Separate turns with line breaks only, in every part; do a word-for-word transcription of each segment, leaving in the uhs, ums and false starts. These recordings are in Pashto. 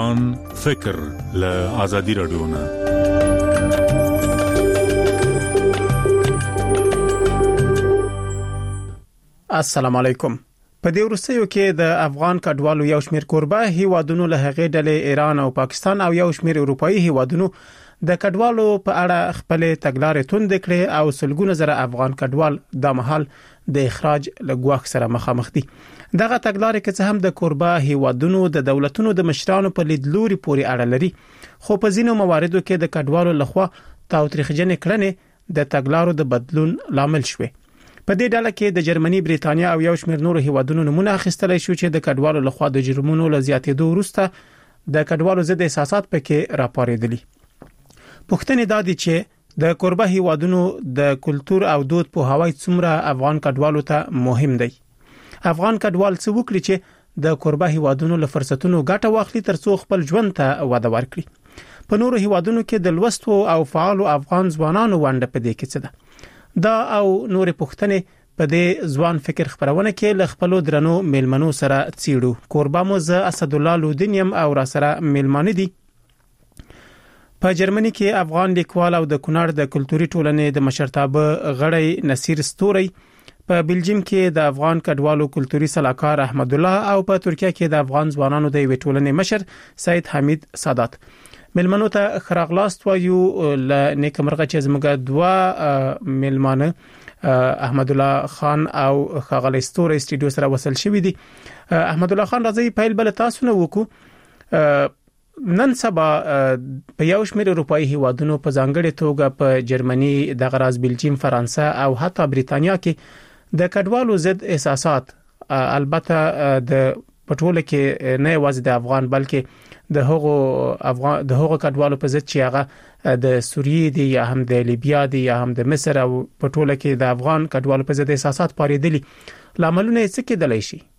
افغان فکر له آزادي رادیو نه.
السلام علیکم. په دې وروستیو کې د افغان کډوالو یو شمېر کوربه هیوادونو له هغې ډلې ایران او پاکستان او یو شمېر اروپאי هیوادونو د کډوالو په اړه خپل تګلارې توند کړې او سلګونه زره افغان کډوال د محل د اخراج لګواخ سره مخامخ دي. دغه تګلارې کې څه هم د کوربه هیوادونو د دولتونو د مشرانو په لیدلوري پورې اړه لري، خو په ځینو مواردو کې د کډوالو لخوا تاوتریخجنې کړنې د تګلارو د بدلون لامل شوه. په دې ډله کې د جرمني، بریتانیا او یو شمېر نورو هیوادونو نمونه اخیستل شو چې د کډوالو لخوا د جرمونو له زیاتېدو وروسته د کډوالو ضد احساسات پکې راپارېدلي. پوښتنه دا دي چې د کوربه هیوادونو د کلچر او دود په هوای څومره افغان کډوالو ته مهم دی. افغان کډوال څه وکړي چې د کوربه هیوادونو له فرصتونو ګټه واخلي ترڅو خپل ژوند ته وده ورکړي. په نورو هیوادونو کې د لوستو او فعالو افغان ځوانانو ونډه په دې کې څه ده؟ دا او نور پوښتنې په دې ځوان فکر خبرونه کې ل خپل درنو میلمنو سره چیړو. کوربه مو ز اسد الله لودینیم او را سره میلمانه دي. په جرمني کې افغان لیکوال او د کونړ د کلتوري ټولنې د مشرتابه غړی نصیر ستوري، په بلجیم کې د افغان کډوالو کلتوري صلاحکار احمد الله او په ترکیه کې د افغان ځوانانو د وی ټولنې مشر سید حمید سادات. میلمنو ته خراغلاست وایو ل نیکمرغه چې زموږ دوا میلمانه احمد الله خان او خاغلی ستوري استډیو سره وصل شوی دي. احمد الله خان راځي پیل بل تاسو نه وکړو. نن سبا په یو شمېر اروپאי هیوادونو په ځانګړي توګه په جرمني، د غراز، بلجیم، فرانسه او حتی بریتانیا کې د کډوالو ضد احساسات البته د پټوله کې نه یوازې د افغان بلکې د هغو افغان د هغو کډوالو په ضد چې هغه د سوریې دی یا هم د لیبیا دی یا هم د مصر او پټوله کې د افغان کډوالو په ضد احساسات پارېدلي. لاملونه څه کېدلی شي؟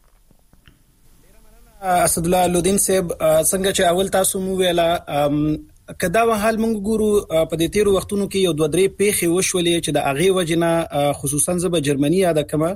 اسد الله لودین صاحب، څنګه چې اول تاسو مو ویلا کدا وحال مونږ ګورو په دې تیرو وختونو کې یو دوه درې پیښې وشولې چې د اغه وجنه خصوصا زب جرمنی یاد کما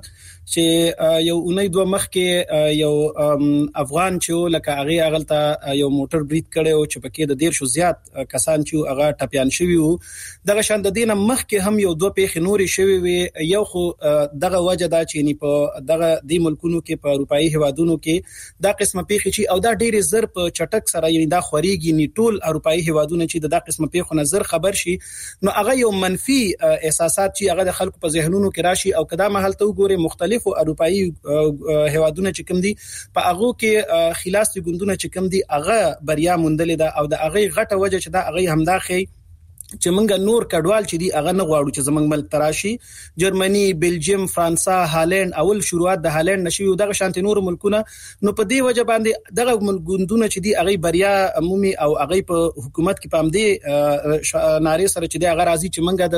چې یو اونۍ دوه مخ کې یو افغان چې لکه اغه اغلته یو موټر بریټ کړو چې پکې د ډیر شو زیات کسان چې اغه ټپيان شوی وو. دغه شان د دینه مخ کې هم یو دوه پیښې نورې شوی وي. یو خو دغه وجه دا چې نه په دغه د ملکونو کې په اروپאי هوادونو کې دا قسمه پیښې چې او دا ډیر زر په چټک سره یعنی دا خوريږي نه ټول اروپאי هوادونه چې د دا قسمه پیښو نظر خبر شي نو هغه یو منفي احساسات چې هغه د خلکو په ذهنونو کې راشي او کدا محل ته وګوري مختلفو اروپאי هوادونه چې کوم دي په هغه کې خلاصي ګوندونه چې کوم دي هغه بریا موندل ده او د هغه غټه وجه چې دا هغه همداخې چې منګه نور کډوال چې دی هغه نه غواړو چې زمنګ ملک تراشي. جرمني، بلجیم، فرانسه، هالند اول شروعات د هالند نشي او دغه شانت نور ملکونه نو په دې وجه باندې دغه ګوندونه چې دی هغه بریا عمومي او هغه په حکومت کې پام دی ناری سره چې دی هغه راځي چې منګه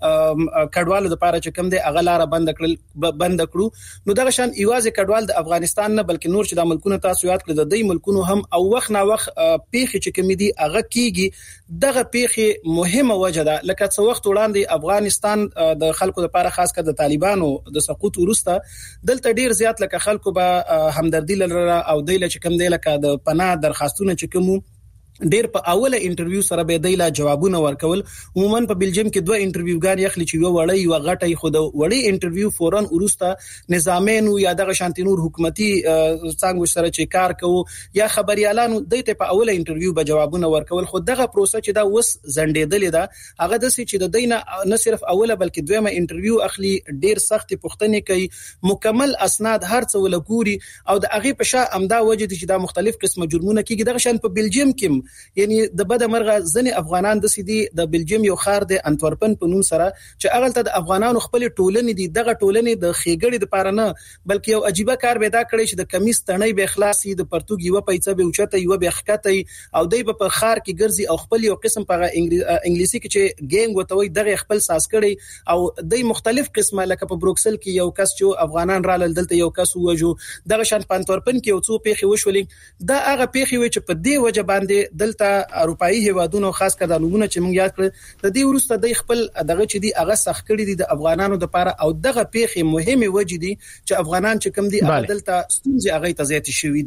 د کډوالو لپاره چې کم دی هغه لار بند کړل بند کړو. نو دغه شان ایواز کډوال د افغانستان نه بلکې نور چې د ملکونو تاسو یاد کړل د دې ملکونو هم او وخت نا وخت پیښې چې کم دي هغه کیږي. دغه پیښې مهم مهمه وجه ده لکه څو وخت وړاندې افغانستان د خلکو لپاره خاص کر د طالبانو د سقوط وروسته دلته ډیر زیات لکه خلکو به همدردی لره او دیله چې کوم دی لکه د پناه درخواستونه چې کوم ډیر په اوله انټرویو سره به دیلا جوابونه ورکول. عموما په بلجیم کې دوه انټرویوګان یخلی چې یو وړي یو غټي خود وړي انټرویو فورن ورسته نظامینو یا دغه شانتینور حکومتي څنګه سره چې کار کوي یا خبريالانو دته په اوله انټرویو به جوابونه ورکول. خو دغه پروسه چې دا وس زنډېدل ده هغه د سې چې د دینه نه صرف اوله بلکې دویمه انټرویو اخلي ډیر سخت پوښتنې کوي مکمل اسناد هر څه ولګوري او د هغه په شا امدا وجه چې دا مختلف قسمه جرمونه کیږي. دغه شان په بلجیم کې یعنی د بد مرغه ځنې افغانان د سیدي د بلجیم یو خار د انتورپن په نوم سره چې اغلته د افغانانو خپل ټولنې دي دغه ټولنې د خېګړې د پاره نه بلکې یو عجیبه کار پیدا کړی چې د کمیس تڼۍ به اخلاصي د پرتګ یو پیسې به اوچته یو به خکته او دای په خار کې ګرځي او خپل یو قسم په انګلیسي کې چې ګینګ وتوي دغه خپل ساس کړي او د مختلف قسمه لکه په بروکسل کې یو کس چې افغانان را لدلته یو کس وجو دغه شان پانتورپن کې یو څو پیښې وشولې دا هغه پیښې و چې په دې وجه باندې دلته اروپאי هوادونو خاص کړه د نمونه چې موږ یاد کړ د دې ورسته د خپل دغه چې دی هغه سخت کړی دي د افغانانو لپاره او دغه پیښې مهمه وجې دي چې افغانان چې کم دي عدالت ستونزې هغه ته زیات شوې دي.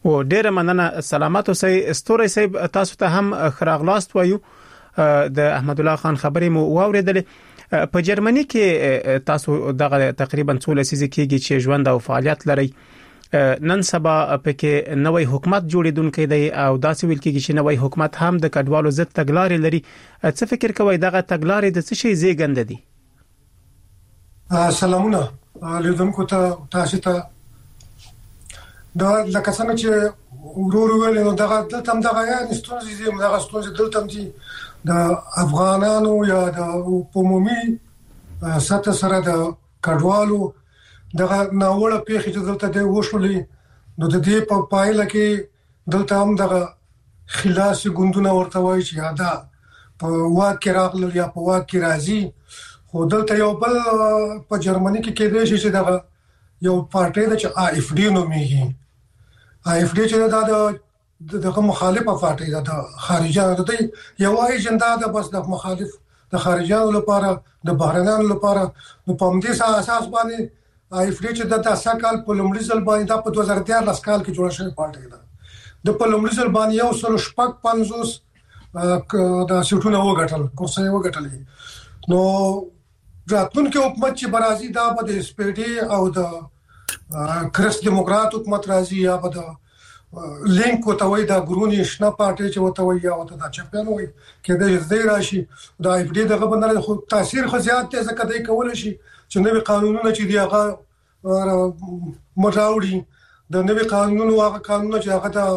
او ډېر مننه سلامات اوسئ استوري صاحب تاسو ته هم خراغلاست وایو د احمد الله خان خبرې مو واوریدلې په جرمني کې تاسو دغه تقریبا څو لسیزې کېږي چې ژوند او فعالیت لري نن سبا پکې نوې حکومت جوړیدونکې دی او داسې ویل کېږي چې نوې حکومت هم د کډوالو ضد تګلارې لري څه فکر کوئ دغه تګلارې د څه شي زیږنده دي
سلامونه لیدونکو ته تاسو ته دا لکه څنګه چې ورور ویل نو دغه دلته هم دغه یا ستونزې دي دغه ستونزې دلته هم دي د افغانانو یا د عمومي سطح سره د کډوالو دغه ناوړه پیښې چې دلته دی وشولې نو د دې په پایله کې دلته هم دغه خلاص ګوندونه ورته وایي چې ادا په واک کې راغلل یا په واک کې راځي خو دلته یو بل په جرمني کې کېدای شي چې دغه یو پارټي د چې آی اف ډي نومېږي آی اف ډي چې دا دغه مخالفه پارټي ده د خارجانو د یو ایجنډا ده بس د مخالف د خارجانو لپاره د بهرنیانو لپاره نو په همدې اساس باندې آی اف ډي چې د تاسو کال په لومړي ځل باندې د په دوه زره دیارلس کال کې جوړ شوی پارټي ده د په لومړي ځل باندې یو سل شپږ پنځوس د سټونه وګټل کورسي وګټل نو راتلونکي حکومت چې برازي دا به د اس پی ډي او د کرس دیموکرات حکومت راځي یا به د لینک وتوي د ګرونی شنه پارټي چې وتوي یا وته د چمپیون وي کې د دې راشي د آی اف ډي دغه باندې خو تاثیر خو زیات دی ځکه دای کول شي چې نوې قانونونه چې دی هغه مراوړي د نوې قانونونو هغه قانونونه چې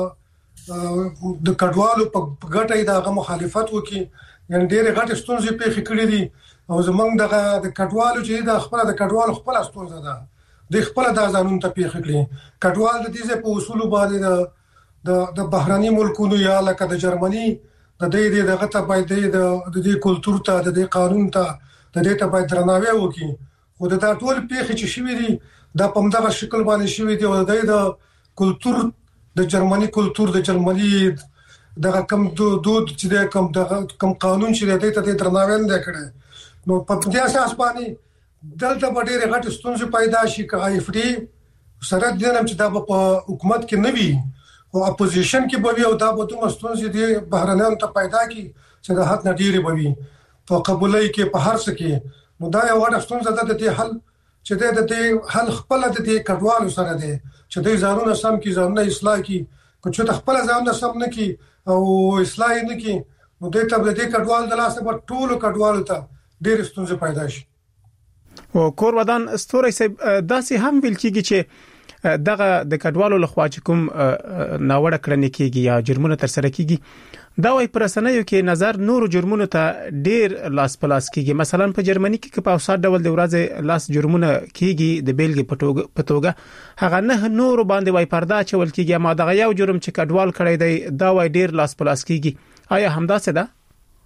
هغه د کډوالو په ګټه د مخالفت وکي یعنی ډېر غټ ستونزې پیښ کړې دي او زمونږ دغه د کډوالو چې د خپل د کډوالو خپل ستونزه ده د خپل د ځانون ته پیښ کړې کډوال د دې په اصول باندې د د بهراني ملکونو یا لکه د جرمني د دې دغه ته باید د دې کلچر ته د دې قانون ته د دې ته باید درناوی وکړي خو دا ټول پیښې چې شوې دي دا په دغه شکل باندې شوې دي او د کلچر د جرمني کلچر د جرمني دغه کم دود چې د کم دغه کم قانون چې د دې ته درناوی نه کړي نو په دې اساس باندې دلته په ډېر غټ ستونزې پیدا شي چې آی اف ډي سره د نن چې دا په حکومت کې نه وي او اپوزیشن کې به وي او دا به دوه ستونزې دي بهرنیانو ته پیدا کی چې د حد نډيري به وي په قبولۍ کې په هر څه کې نو دا یو غټ ستونزه ده د دې حل چې د دې حل خپل د دې کډوالو سره دی چې دوی ځانونه سم کی ځانونه اصلاح کی کو چې خپل ځانونه سم نه کی او اصلاح نه کی نو د ته د دې کډوال د لاسه په ټولو کډوالو ته ډېر ستونزې پیدا شي
او کور ودان استوري سه داسې هم ویل کیږي چې دغه د کډوالو لخوا چې کوم ناوړه کړنې کیږي یا جرمونه تر سره کیږي دا وايي پر اسنیو کې نظر نور جرمونو ته ډیر لاس پلاس کیږي مثلا په جرمني کې په اوسات ډول د ورځې لاس جرمونه کیږي د بیلګې په توګه هغه نه نور باندې وايي پردا چول کیږي ما دغه یو جرم چې کډوال کړی دی دا وايي ډیر لاس پلاس کیږي آیا همداسې ده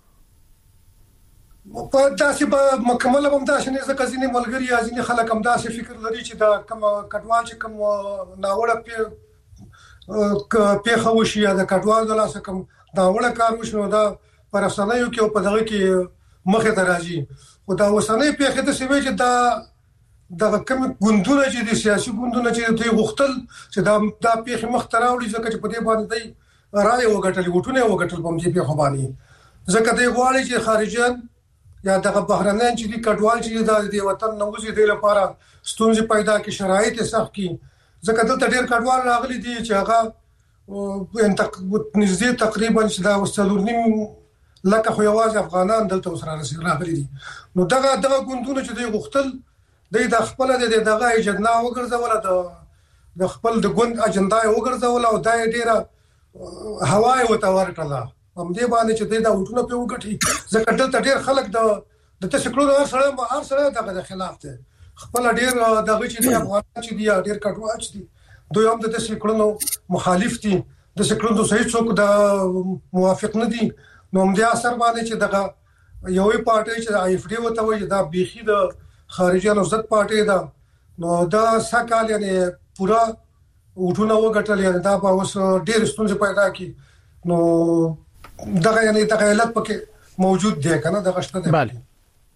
په داسې په مکمل هم داسې نه ځکه ځینې ملګری یا ځینې خلک هم داسې فکر لري چې دا کوم کډوال چې کوم ناوړه په پیښه وشي یا د کډوال د لاسه کوم ناوړه کار وشي دا پر افسانایو کې په دغه کې مخه ته راځي او دا وسانې پیښه د سوي چې دا د کوم ګوندونه چې د سیاسي ګوندونه چې دوی غوښتل چې دا د پیښه مخ ته راوړي ځکه چې په دې باندې دی راي وګټل وټونه وګټل په دې پیښه باندې ځکه دوی غواړي چې خارجيان یا دغه بهرنیان چې د کډوال چې د وطن نوځي د لپاره ستونزې پیدا کی شرایط سخت کی ځکه دلته ډېر کډوال راغلي دي چې هغه نږدې تقریبا چې دا وسلورنیم لکه خو یوازې افغانان دلته وسره راغلي دي نو دغه دغه ګوندونه چې دوی غوښتل د خپل د دغه اجنډا وګرځول د خپل د ګوند اجنډا وګرځول او دا ډېره هواي وتاور کړه هم دې باندې چې دا وټونه په وګټي ځکه دلته ډېر خلک د د تشکلونو سره هر سره دغه خلاف دي خپل ډېر دغه چې د افغانان چې دی ډېر کډوال چې دي دوی هم د تشکلونو مخالف دي د تشکلونو صحیح څوک د موافق نه دي نو هم دې اثر باندې چې دغه یوې پارټي چې آی اف ډي وته وي دا بيخي د خارجيانو ضد پارټي ده نو دا سکهال یعنی پورا وټونه وګټل یعنی دا په اوس ډېر ستونزې پیدا کی نو دغه یعنی دغه علت پکې موجود دی کنه دغه شته دی
bale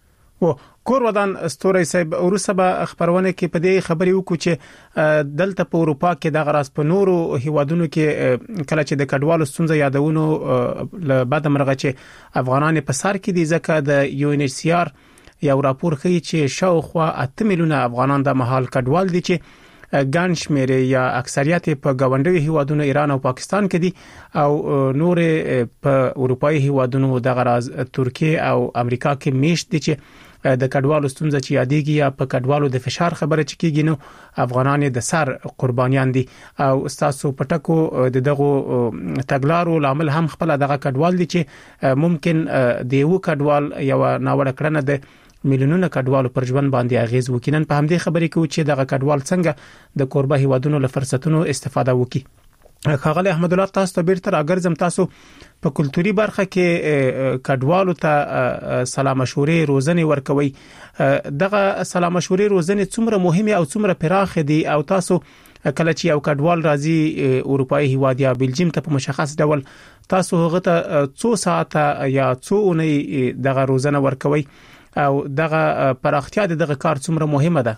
و کور ودان استوري صاحب ورسبه خبرونه کې په دې خبرې وکړو چې دلته په اروپا کې د غراس په نورو هیوادونو کې کله چې د کډوالو ستونزې یادونو له بعد مرغه چې افغانان په سر کې دي ځکه د یو ان ایچ سی آر یو راپور ښیي چې شاوخوا اته میلیونه افغانان د محل کډوال دي چې ګڼ شمېر یا اکثریت په غونډوي هیوادونو ایران او پاکستان کې دي او نور په اروپאי هیوادونو د غراز ترکیه او امریکا کې میشت دي چې د کډوالو ستونزې چې یادېږي یا په کډوالو د فشار خبره چې کیږي نو افغانان د سر قربانیان دي او استاسو پټکو د دغه تګلارو لامل هم خپل دغه کډوال دي چې ممکن د یو کډوال یو ناوړه کړنه د میلیونونو کډوالو پر ژوند باندې اغیز وکینن په همدې خبرې کې چې دغه کډوال څنګه د کوربه هیوادونو له فرصتونو استفاده وکړي. خاغلی احمد الله تاسو ته بیرته راګرځم. تاسو په کلتوري برخه کې کډوالو ته سلام مشورې روزنه ورکوي. دغه سلام مشورې روزنه څومره مهمه او څومره پراخه دي او تاسو کله چې یو کډوال راځي اروپאי هیواد یا بلجیم ته په مشخص ډول تاسو هغه ته څو ساعته یا څو اونۍ دغه روزنه ورکوي او دغه پراختیا دغه کار څومره مهمه ده؟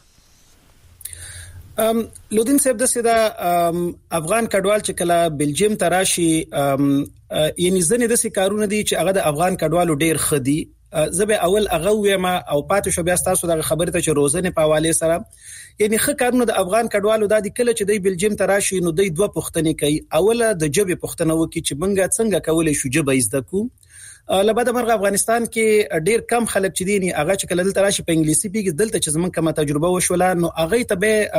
ام لودین صاحب د سیدا افغان کډوال چې کله بلجیم تراشي یعنی ځنې د سې کارونه دي چې هغه د افغان کډوالو ډیر خدي زبې اول هغه وېما او پاتې شو بیا تاسو د خبرې ته چې روزنه په حواله سره یعنی خه کارونه د افغان کډوالو د کله چې د بلجیم تراشي نو د دوه پښتنې کوي. اوله د جبې پښتنه وکي چې منګه څنګه کولای شو جبې زده کو. لبعد مرغ افغانستان کې ډیر کم خلک چې دي هغه چې کله دلته راشي په انګلیسي پیږي دلته چې زمونږ کومه تجربه وشوله نو هغه ته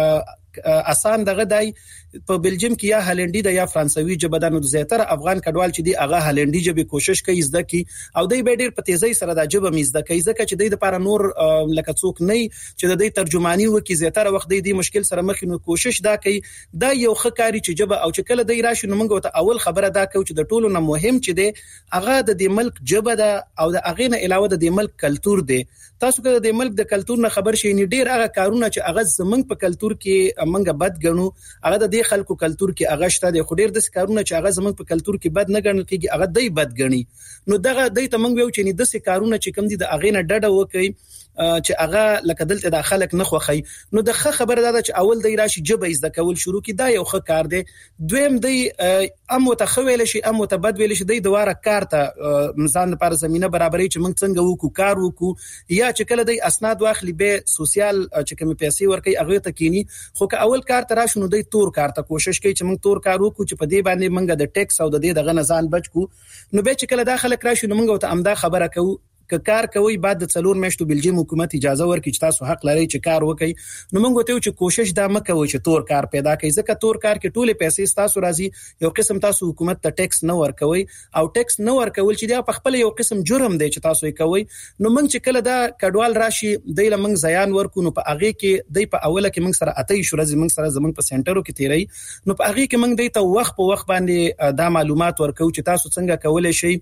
به آسان دغه دای په بلجیم کې یا هالندي د یا فرانسوي ژبه د نو زیاتره افغان کډوال چې دي هغه هالندي ژبه کوشش کوي زده کی او دوی به ډیر په تیزی سره د ژبه میزده کوي ځکه چې دوی د لپاره نور لکه څوک نه چې د دوی ترجمانی وکي زیاتره وخت دوی مشکل سره مخ نو کوشش دا کوي دا یو خکاري چې ژبه او چې کله دوی راشي نو موږ ته اول خبره دا کوي چې د ټولو نه مهم چې دی هغه د دې ملک ژبه دا او د اغه نه علاوه د دې ملک کلچر دی. تاسو کله د ملک د کلچر نه خبر شئ نه ډیر هغه کارونه چې هغه زمنګ په کلچر کې منګه بد غنو هغه د دې خلکو کلچر کې هغه شته د خو ډیر د کارونه چې هغه زمنګ په کلچر کې بد نه غنل کېږي هغه دای بد غني نو دغه دای ته منګ ویو چې نه د کارونه چې کم دي د اغه نه ډډه وکي چې هغه لکه دلته د خلک نه خوخی نو د خبره ده چې اول دی راشي جبه از د کول شروع کی دا یو ښه کار دی. دویم دی ام متخویل شي ام متبدل شي دی دواره کار ته مزان لپاره زمينه برابرې چې موږ څنګه وکړو کار وکړو یا چې کله دی اسناد واخلي به سوسیال چې کوم پیسې ورکي هغه ته کینی خو که اول کار ته راشي نو دی تور کار ته کوشش کوي چې موږ تور کار وکړو چې په دې باندې موږ د ټیکس او د دې دغه نزان بچو نو به چې کله داخله راشي نو موږ ته امدا خبره کوو که کار کوي بعد د څلور میاشتو بلجیم حکومت اجازه ورکړي چې تاسو حق لرئ چې کار وکړي نو موږ ته چې کوشش دا مکوي چې تور کار پیدا کړي ځکه تور کار کې ټوله پیسې تاسو راځي یو قسم تاسو حکومت ته ټیکس نه ورکوي او ټیکس نه ورکول چې دا په خپل یو قسم جرم دی چې تاسو یې کوي نو موږ چې کله دا کډوال راشي د لمنګ زیان ورکو نو په هغه کې د په اوله کې موږ سره اتې شو راځي موږ سره زمنګ په سنټرو کې تیری نو په هغه کې موږ د ته وخت په وخت باندې دا معلومات ورکو چې تاسو څنګه کولای شئ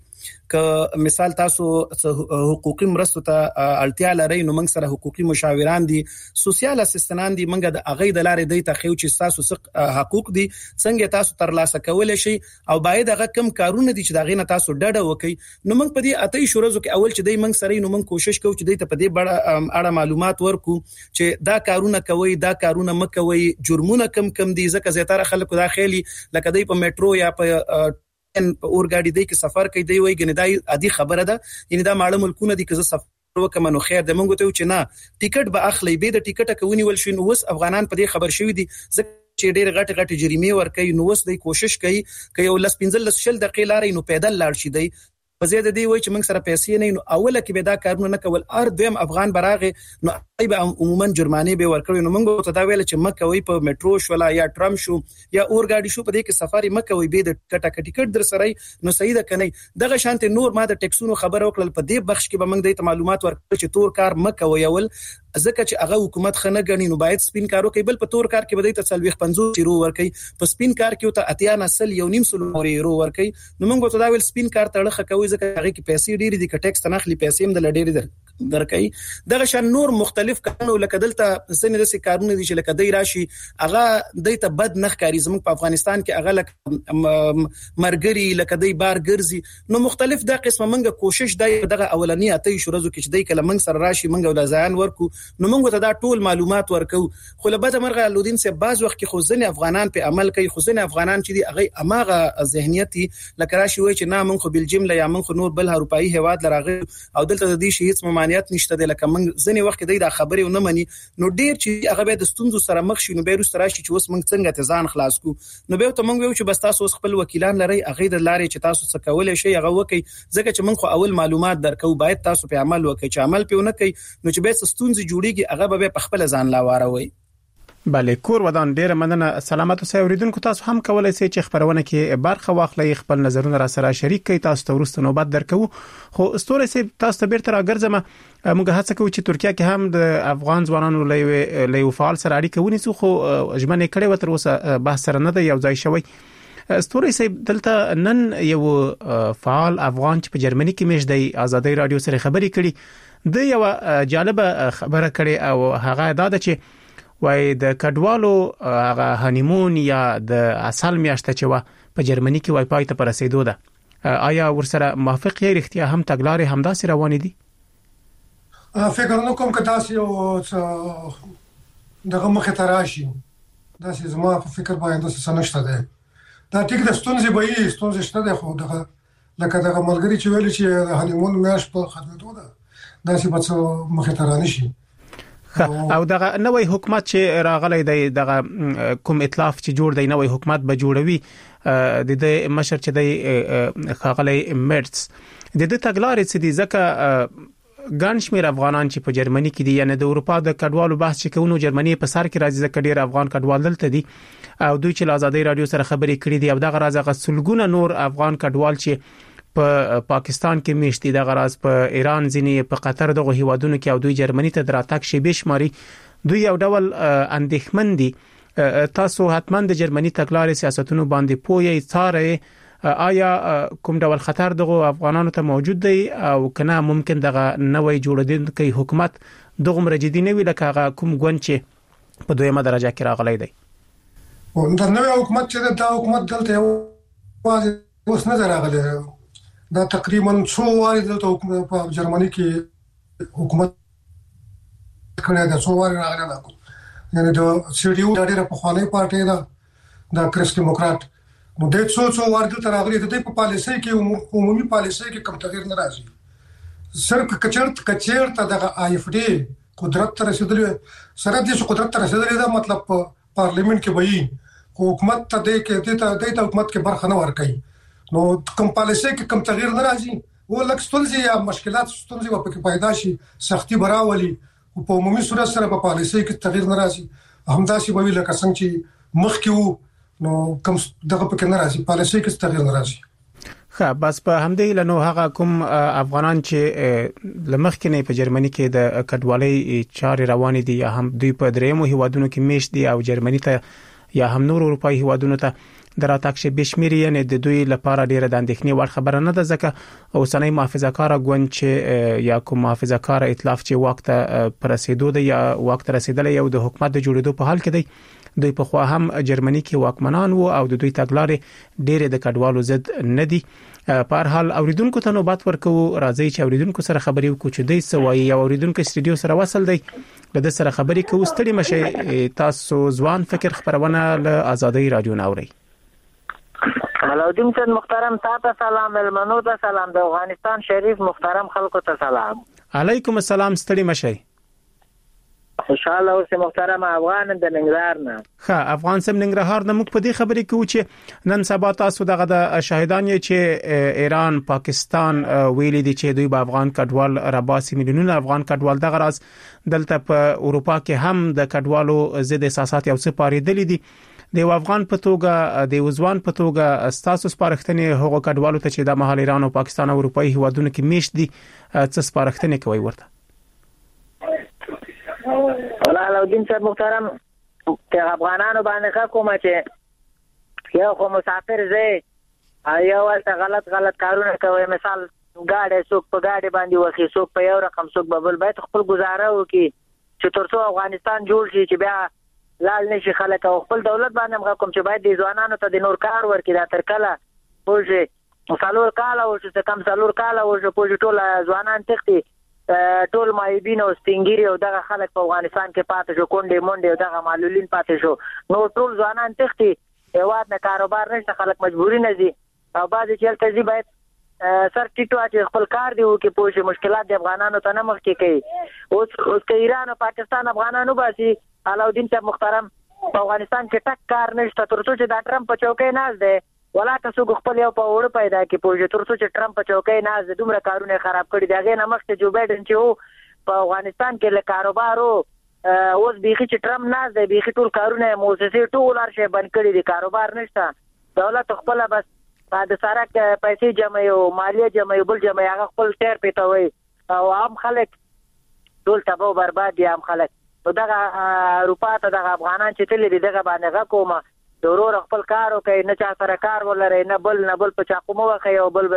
ک مثال تاسو حقوقي مرستو ته اړتیا لري نو موږ سره حقوقي مشاوران دي سوسیال اسسټنټان دي موږ د اغې د لارې دی ته خو چې تاسو حقوق دي څنګه تاسو ترلاسه کولای شي او باید هغه کم کارونه دي چې دا غینه تاسو ډډه وکي نو موږ په دې اتې شورزو کې اول چې دی موږ سره نو موږ کوشش کوو چې دی ته په دې اړه معلومات ورکو چې دا کارونه کوي دا کارونه مکوي جرمونه کم کم دي ځکه زیاتره خلکو دا خېلي لکه دی په میټرو یا په ان اور غاډي دی کې سفر کوي دی وایي ګنې دا عادي خبره ده یعنی دا ماړه ملکونه دي که سفر وکم نو خیر د مونږ ته چې نه ټیکټ به اخلي به د ټیکټ کوونی ول شي نو وس افغانان په دې خبر شوی دي چې ډېر غټ غټ جریمه ور کوي نو وس د کوشش کوي چې یو لس پنځل لس شل دقیقې لارې نو پیدل لاړ شي دی په زیاده دی وای چې موږ سره پیسې نه نو اوله کې به دا کارونه نه کول ار دویم افغان براغه نو ایبه عموما جرمانه به ورکړي نو موږ ته دا ویل چې مکه وي په میټرو شولا یا ټرام شو یا اور گاډي شو په دې کې سفر مکه وي به د ټکټ ټیکټ در سره نو صحیح ده کني دغه شانته نور ما د ټیکسونو خبر وکړل په دې بخش کې به موږ د معلومات ورکړي چې تور کار مکه وي اول ځکه چې هغه حکومت خنه غني نو باید سپین کارو کوي بل په تور کار کې بدای ته څلويخ پنځوس یورو ورکي په سپین کار کې ته اتیا نسل یو نیم سل یورو ورکي نو موږ ته دا ویل سپین کار تړخه کوي ځکه هغه کې پیسې ډېری دي که ټیکس تنخلي پیسې هم د لډېری در درکې دغه شان نور مختلف کارونه لکه دلته سن د کارونه دي چې لکه دای راشي هغه دایته بد نخ کاری زموږ په افغانستان کې هغه لکه مرګري لکه دای بار ګرځي نو مختلف د قسمه منګه کوشش دای دغه اولنی اته شورزو کې چې دای کله منګ سره راشي منګه ول ځان ورکو نو موږ ته دا ټول معلومات ورکو خو لبته مرغه لودین سه باز وخت کې خو ځنه افغانان په عمل کوي خو ځنه افغانان چې دی هغه اماغه ذهنیتي لکه راشي وای چې نه موږ خو بلجیم لا یا موږ خو نور بل اروپאי هواد لراغه او دلته د دې شي هیڅ ممانعت نشته د لکه موږ ځنه وخت دی دا خبره ونه مني نو ډیر چې هغه به د ستونزو سره مخ شي نو به رست راشي چې اوس موږ څنګه ته ځان خلاص کو نو به ته موږ یو چې بس تاسو خپل وکیلان لري هغه د لارې چې تاسو څه کولای شي هغه وکي ځکه چې موږ خو اول معلومات درکو باید تاسو په عمل وکي چې عمل پیونه کوي نو چې به ستونزې جوړيږي هغه به په خپل ځان لا واروي
بله کور ودان ډیره مننه سلامات اوسئ اوریدونکو تاسو هم کولای شئ چې خبرونه کې برخه واخلئ خپل نظرونه را سره شریک کړئ تاسو ته ورسته نوبت درکو خو استوره سي تاسو ته بیرته راګرځم موږ هڅه کوو چې ترکیه کې هم د افغان ځوانانو له یو فعال سره اړیکه ونیسو خو ژمنه کړې و تر اوسه بحث سره نه دی یو ځای شوی استوره سي دلته نن یو فعال افغان چې په جرمني کې مش دی ازادي رادیو سره خبري کړي د یو جالبه خبره کړي او هغه دا ده چې وای د کډوالو هغه هانیمون یا د اصل میاشته چې وا په جرمني کې وای پای ته پر رسیدو ده آیا ورسره موافق یې رښتیا هم تګلارې همداسې روانې دي
فکر نو کوم که تاسو یو دغه مخه تراشي دا چې زما په فکر باندې څه نشته ده دا ټیک د ستونزې به یې ستونزې شته ده خو دغه لکه دغه ملګری چې ویل چې هانیمون میاش په خدمتو ده دا چې بچو مخه ترانه شي
او دغه نوې حکومت چې راغلی دی دغه کوم ائتلاف چې جوړ دی نوې حکومت به جوړوي د دې مشر چې دی خاغلی مرتس د دې تګلارې چې دی ځکه ګانشمیر افغانان چې په جرمني کې دي یعنی د اروپا د کډوالو بحث چې کوونو جرمني په سر کې راځي ځکه ډیر افغان کډوال دلته دي او دوی چې آزادي رادیو سره خبرې کړې دي او دغه راځه سلګونه نور افغان کډوال چې په پاکستان کې میشتي د غراز په ایران ځینې په قطر دغه هیوادونو کې او دوی جرمني ته دراتک شي بشماري دوی یو ډول اندېښمن دي تاسو حتما د جرمني تګلارې سیاستونو باندې پوهې څاره آیا کوم ډول خطر دغه افغانانو ته موجود دی او کنه ممکن دغه نوې جوړیدونکو حکومت دغه مرجدي نه وي لکه کوم ګوند چې په دویمه درجه کې راغلی دی
او د نوې حکومت چې دا حکومت دلته واځي اوس نه راغلی دا تقریبا څو واري دلته حکومت په جرمني کې حکومت کړی دا څو واري راغلی دا یعنی د سی ډي یو د ډیره په خواني پارټي دا د کریس دیموکرات نو د څو څو واري دلته راغلی د په پالیسي کې عمومي پالیسي کې کم تغیر نه راځي صرف کچرت کچرت د آی اف ډي قدرت ته رسیدلی سره د قدرت ته رسیدلی دا مطلب پارلیمنت کې وایي حکومت ته د کې د حکومت کې برخه نه ورکړي نو کوم پالیسي کې کوم تغیر نه راځي او لکه ستونزې یا مشکلات ستونزې په کې پیدا شي سختي براولي او په عمومي صورت سره په پالیسي کې تغیر نه راځي همداسې به ویل لکه څنګه چې مخکې نو کوم دغه په کې نه راځي پالیسي کې تغیر نه راځي
خا بس په همدې لنو هغه کوم افغانان چې لمخ کې نه په جرمني کې د کډوالۍ چارې روانې دي یا هم دوی په درېمو هیوادونو کې میش دي او جرمني ته یا هم نور اروپאי هیوادونو ته دراتک شي بشمیر یعنی د دوی لپاره ډیره د اندېښنې وړ خبره نه ده ځکه اوسنۍ محافظه‌کار ګوند چې یا کوم محافظه‌کار ائتلاف چې وخت پر رسیدو دی یا وخت رسیدل یو د حکومت د جوړېدو په حال کې دی دوی په خوا هم جرمني کې واکمنان وو او د دوی تګلارې ډیره د کډوالو ضد نه دي په هر حال اوریدونکو ته نوبت ورکو راځي چې اوریدونکو سره خبرې وکړو چې دوی سوي او اوریدونکو استودیو سره وصل دی له د سره خبرې کوو ستړي مشه تاسو ځوان فکر خبرونه له آزادي رادیو ناوړي
علاودین صاحب محترم تاسو سلام المنو ته سلام د افغانستان شریف محترم خلکو ته سلام
علیکم السلام ستړي مشه
ان شاء الله اوس محترم افغان د ننګرهار نه
ها افغان سم ننګرهار نه موږ په دې خبرې کوو چې نن سبا تاسو دغه د شاهدان یې چې ایران پاکستان ویلي دي چې دوی په افغان کډوال راباسي میلیونونه افغان کډوال دغه راز دلته په اروپا کې هم د کډوالو ضد احساسات یو څه پاریدلې دي د افغان په توګه د وزوان په توګه ستاسو سپارښتنې هغو کډوالو ته چې د مهال ایران او پاکستان او اروپאי هیوادونو کې میشت دي څه سپارښتنې کوي ورته
ولا علاودین صاحب محترم ته افغانانو باندې کوم چې یو خو مسافر زه یو ولته غلط غلط کارونه کوي مثال ګاډي څوک په ګاډي باندې وخی څوک په یو رقم څوک بل باید خپل گزاره وکړي چې ترڅو افغانستان جوړ شي چې بیا لال نشي خلک او خپل دولت باندې موږ کوم چې باید د ځوانانو ته د نور کار ورکړي دا تر کله پوجي څلور کال او چې کم څلور کال او چې پوجي ټول ځوانان تختی ټول مایبین او سپینګری او دغه خلک په افغانستان کې پاتې شو کونډې مونډې او دغه معلولین پاتې شو نو ټول ځوانان تختی هیواد نه کاروبار نشته خلک مجبوری نه دي او بعضې چې هلته ځي باید سر ټیټ واچي خپل کار دی وکړي پوه شي مشکلات د افغانانو ته نه مخکې کوي اوس اوس که ایران او پاکستان افغانانو باسي علاودین صاحب محترم په افغانستان کې ټک کار نشته تر څو چې دا ټرمپ په چوکۍ ناست دی ولا که څوک خپل یو په وړه پیدا کړي پوه شي تر څو چې ټرمپ په چوکۍ ناست دی دومره کارونه خراب کړي دي هغې نه مخکې جو بایډن چې و په افغانستان کې له کاروبار و اوس بیخي چې ټرمپ ناست دی بیخي ټول کارونه موسسې ټول هر شی بند کړي دي کاروبار نشته دولت خپله بس د سړک پیسې جمعوي او مالیه جمعوي بل جمعوي هغه خپل ټیر پیټوي او عام خلک ټول تباه او برباد دي عام خلک نو دغه اروپا ته دغه افغانان چې تللي دي دغه باندې غږ کومه د ورور خپل کار وکړي نه چا سره کار ولرئ نه بل نه بل په چاقو مه وښئ او بل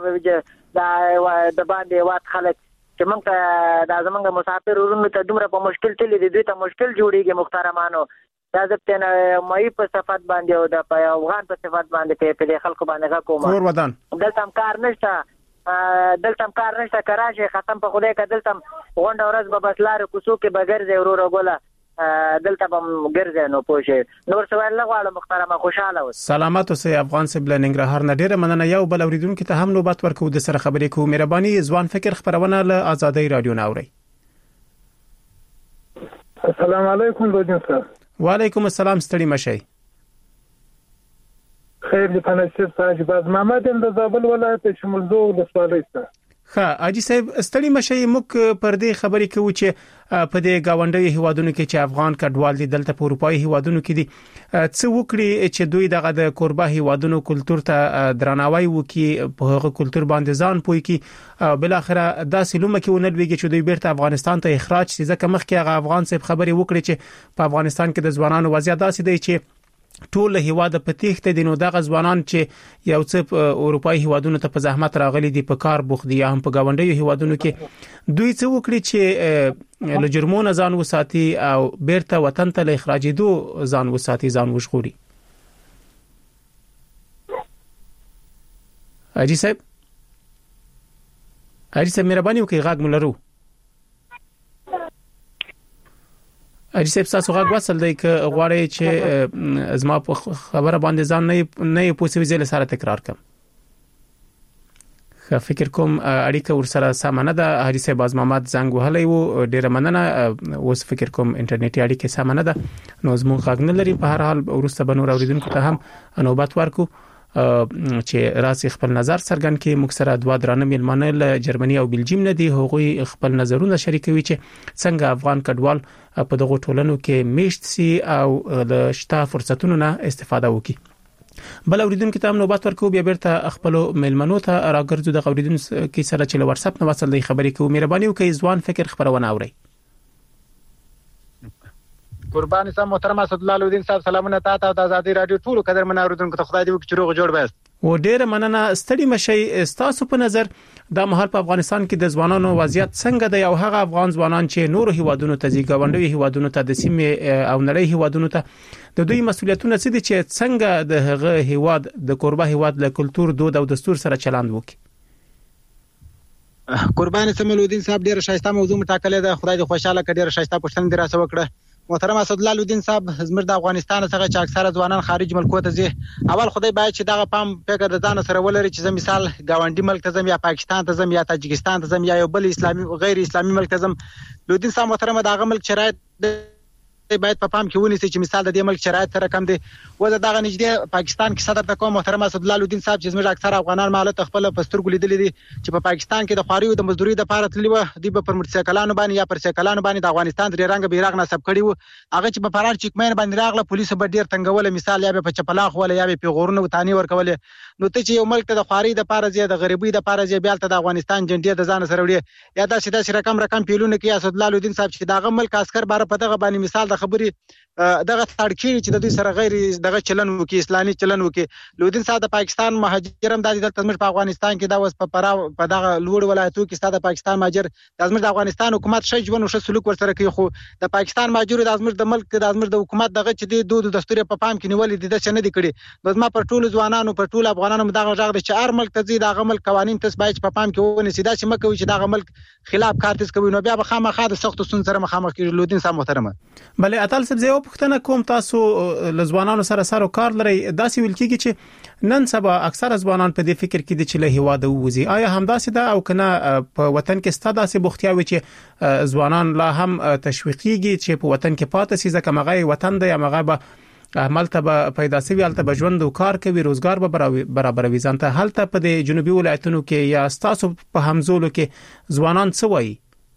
د باندې هېواد خلک چې موږ ته دا زموږ مسافر ورونو ته دومره په مشکل تللي دي دوی ته مشکل جوړېږي محترمانو دا زه په مایي په صفت باندې او د افغان په صفت باندې په دې خلکو باندې غږ کوم
کور ودان
دلته هم کار نشته دلته هم کار نشته که راشي ختم په خدای که دلته هم غونډه ورځ به بس لارې کوڅو کې به ګرځئ وروره ګله دلته به هم ګرځئ نو پوه شئ نور څه ویل نه غواړم محترمه خوشحاله اوسئ
سلامت اوسئ افغان صاحب له ننګرهار نه ډېره مننه یو بل اورېدونکي ته هم نوبت ورکوو د سره خبرې کوو مهرباني ځوان فکر خپرونه له ازادۍ راډیو نه اورئ
السلام علیکم لودین صاحب
وعلیکم السلام ستړي مشئ
خیر دې پنځه ساج باز محمد د زابل ولایت شمولزو ولسوالۍ څخه
ها اجي صاحب ستړي مشئ موږ پر دې خبرې کوو چې په دې گاونډي هیوادونو کې چې افغان کډوال دي دلته په اروپאי هیوادونو کې دي څه وکړي چې دوی دغه د کوربه هیوادونو کلچر ته درناوی وکړي په هغه کلچر باندې ځان پوي کې بل اخره داسې لومه کې ونلويږي چې دوی بیرته افغانستان ته اخراج شي ځکه مخکې هغه افغان صاحب خبرې وکړي چې په افغانستان کې د ځوانانو وضعیت داسې دی چې ټول هیواد په تېښته دي نو دغه ځوانان چې یو څه اروپאי هیوادونو ته په زحمت راغلي دي په کار بوخت دي هم په گاونډي هیوادونو کې دوی څه وکړي چې له جرمونو ځان وساتي او بیرته وطن ته اخراجېدو ځان وساتي ځان وژغوري اجي صاحب اجي صاحب مهرباني وکړئ غاګ ملرو اجي صاحب تاسو غواړئ وصل دی ک غواړئ چې زما په خبره باندې ځان نه نه پوسوي زله سره تکرار کوم خو فکر کوم اړیکه ورسره سمانه ده حاجی صاحب باز محمد زنګ وهلی وو ډیره مننه اوس فکر کوم انټرنیټي اړیکه سمانه ده نو زموږ غږ نه لري په هر حال ورسته بنور اوریدونکو ته هم نوبت ورکو چې راسي خپل نظر څرګند کړي موږ سره دوه درانه میلمانه له جرمني او بلجیم نه دي هغوی خپل نظرونه شریکوي چې څنګه افغان کډوال په دغه ټولنو کې میشت سي او د شته فرصتونو نه استفاده وکړي بل اوریدونکو ته هم نوبت ورکو بیا بیرته خپل میلمنو ته راګرځو د اوریدونکو کې سره چې له واتس اپ نه وصل دی خبرې کوو مهرباني وکړئ ځوان فکر خبرونه اورئ
قربان سم محترم اسد الله لودین صاحب سلامونه تاسو ته د ازادي رادیو ټول قدر منوردونکو ته خدای دې وکړي چې روغ جوړ بس
و ډېر مننه ستړي مشي تاسو په نظر د مهال په افغانستان کې د ځوانانو وضعیت څنګه دی او هغه افغان ځوانان چې نور هیوادونو ته ځي گاونډي هیوادونو ته د سیمې او نړۍ هیوادونو ته د دوی مسولیتونه څه دي چې څنګه د هغه هیواد د کوربه هیواد له کلچر دود او دستور سره چلند وکړي
قربان سم لودین صاحب ډېر شایسته موضوع مټاکلې ده خدای دې خوشاله کړي ډېر شایسته پښتنه دراسه وکړه محترم اسد الله لودین صاحب زموږ د افغانستان څخه چې اکثره ځوانان خارج ملکو ته ځي اول خدای باید چې دغه پام فکر د ځان سره ولري چې مثال گاونډي ملک ته ځم یا پاکستان ته ځم یا تاجکستان ته ځم یا یو بل اسلامي غیر اسلامي ملک ته ځم لودین صاحب محترم دغه ملک شرایط باید په پام کې ونیسي چې مثال د دې ملک شرایط سره کم دي و د دغه نږدې پاکستان کې صدر تکو محترم اسد الله لودین صاحب چې زموږ اکثر افغانان مالت خپل پسترګو لیدلې دي چې په پاکستان کې د خواري او د مزدوري د پاره تللی و دی په موټرسایکلانو باندې یا پر سایکلانو باندې د افغانستان درې رنګ بیرغ نصب کړي وو هغه چې په فرار چیکمن باندې راغله پولیس به ډیر تنګول مثال یا په چپلاخ ولا یا په غورونو وتانی ورکول نو ته چې یو ملک ته د خواري د پاره زیاده د غریبۍ د پاره زیاده بیالته د افغانستان جنډې د ځان سره وړي یا دا سیده سره رقم رقم پیلونه کې اسد الله لودین صاحب چې دغه ملک عسكر بار په دغه باندې مثال د د خبرې دغه تړکې چې د دوی سره غیر دغه چلن وکي اسلامي چلن وکي لودین صاحب د پاکستان مهاجر هم د تزمیر په افغانستان کې دا وس په پرا په دغه لوړ ولایتو کې ستاسو د پاکستان مهاجر د تزمیر د افغانستان حکومت شې ژوند او ښه سلوک ورسره کوي خو د پاکستان مهاجر د تزمیر د ملک د تزمیر د حکومت دغه چې د دود دستور په پام کې نیولې د څه نه دي کړي نو ما پر ټولو ځوانانو پر ټولو افغانانو دغه ژغ د چار ملک ته زی دغه ملک قوانين تس باید په پام کې ونی سیدا چې مکه چې دغه ملک خلاف کار تس کوي نو بیا به خامخا د سخت سن سره مخامخ کیږي لودین صاحب محترمه
بلې اتل سب زه وپښتنه کوم تاسو لزوانانو سره سره کار لري داسې ویل کیږي چې نن سبا اکثر ځوانان په دې فکر کې دي چې له هواده ووزي آیا همداسې ده او کنه په وطن کې ستاسو داسې بوختیاوي چې ځوانان لا هم تشویقيږي چې په وطن کې پاتې سي ځکه مغه وطن دی مغه به عملته به پیدا سوي الته به ژوند او کار کوي روزګار به برابروي ځانته هلته په د جنوبي ولایتونو کې یا ستاسو په همزولو کې ځوانان څه وایي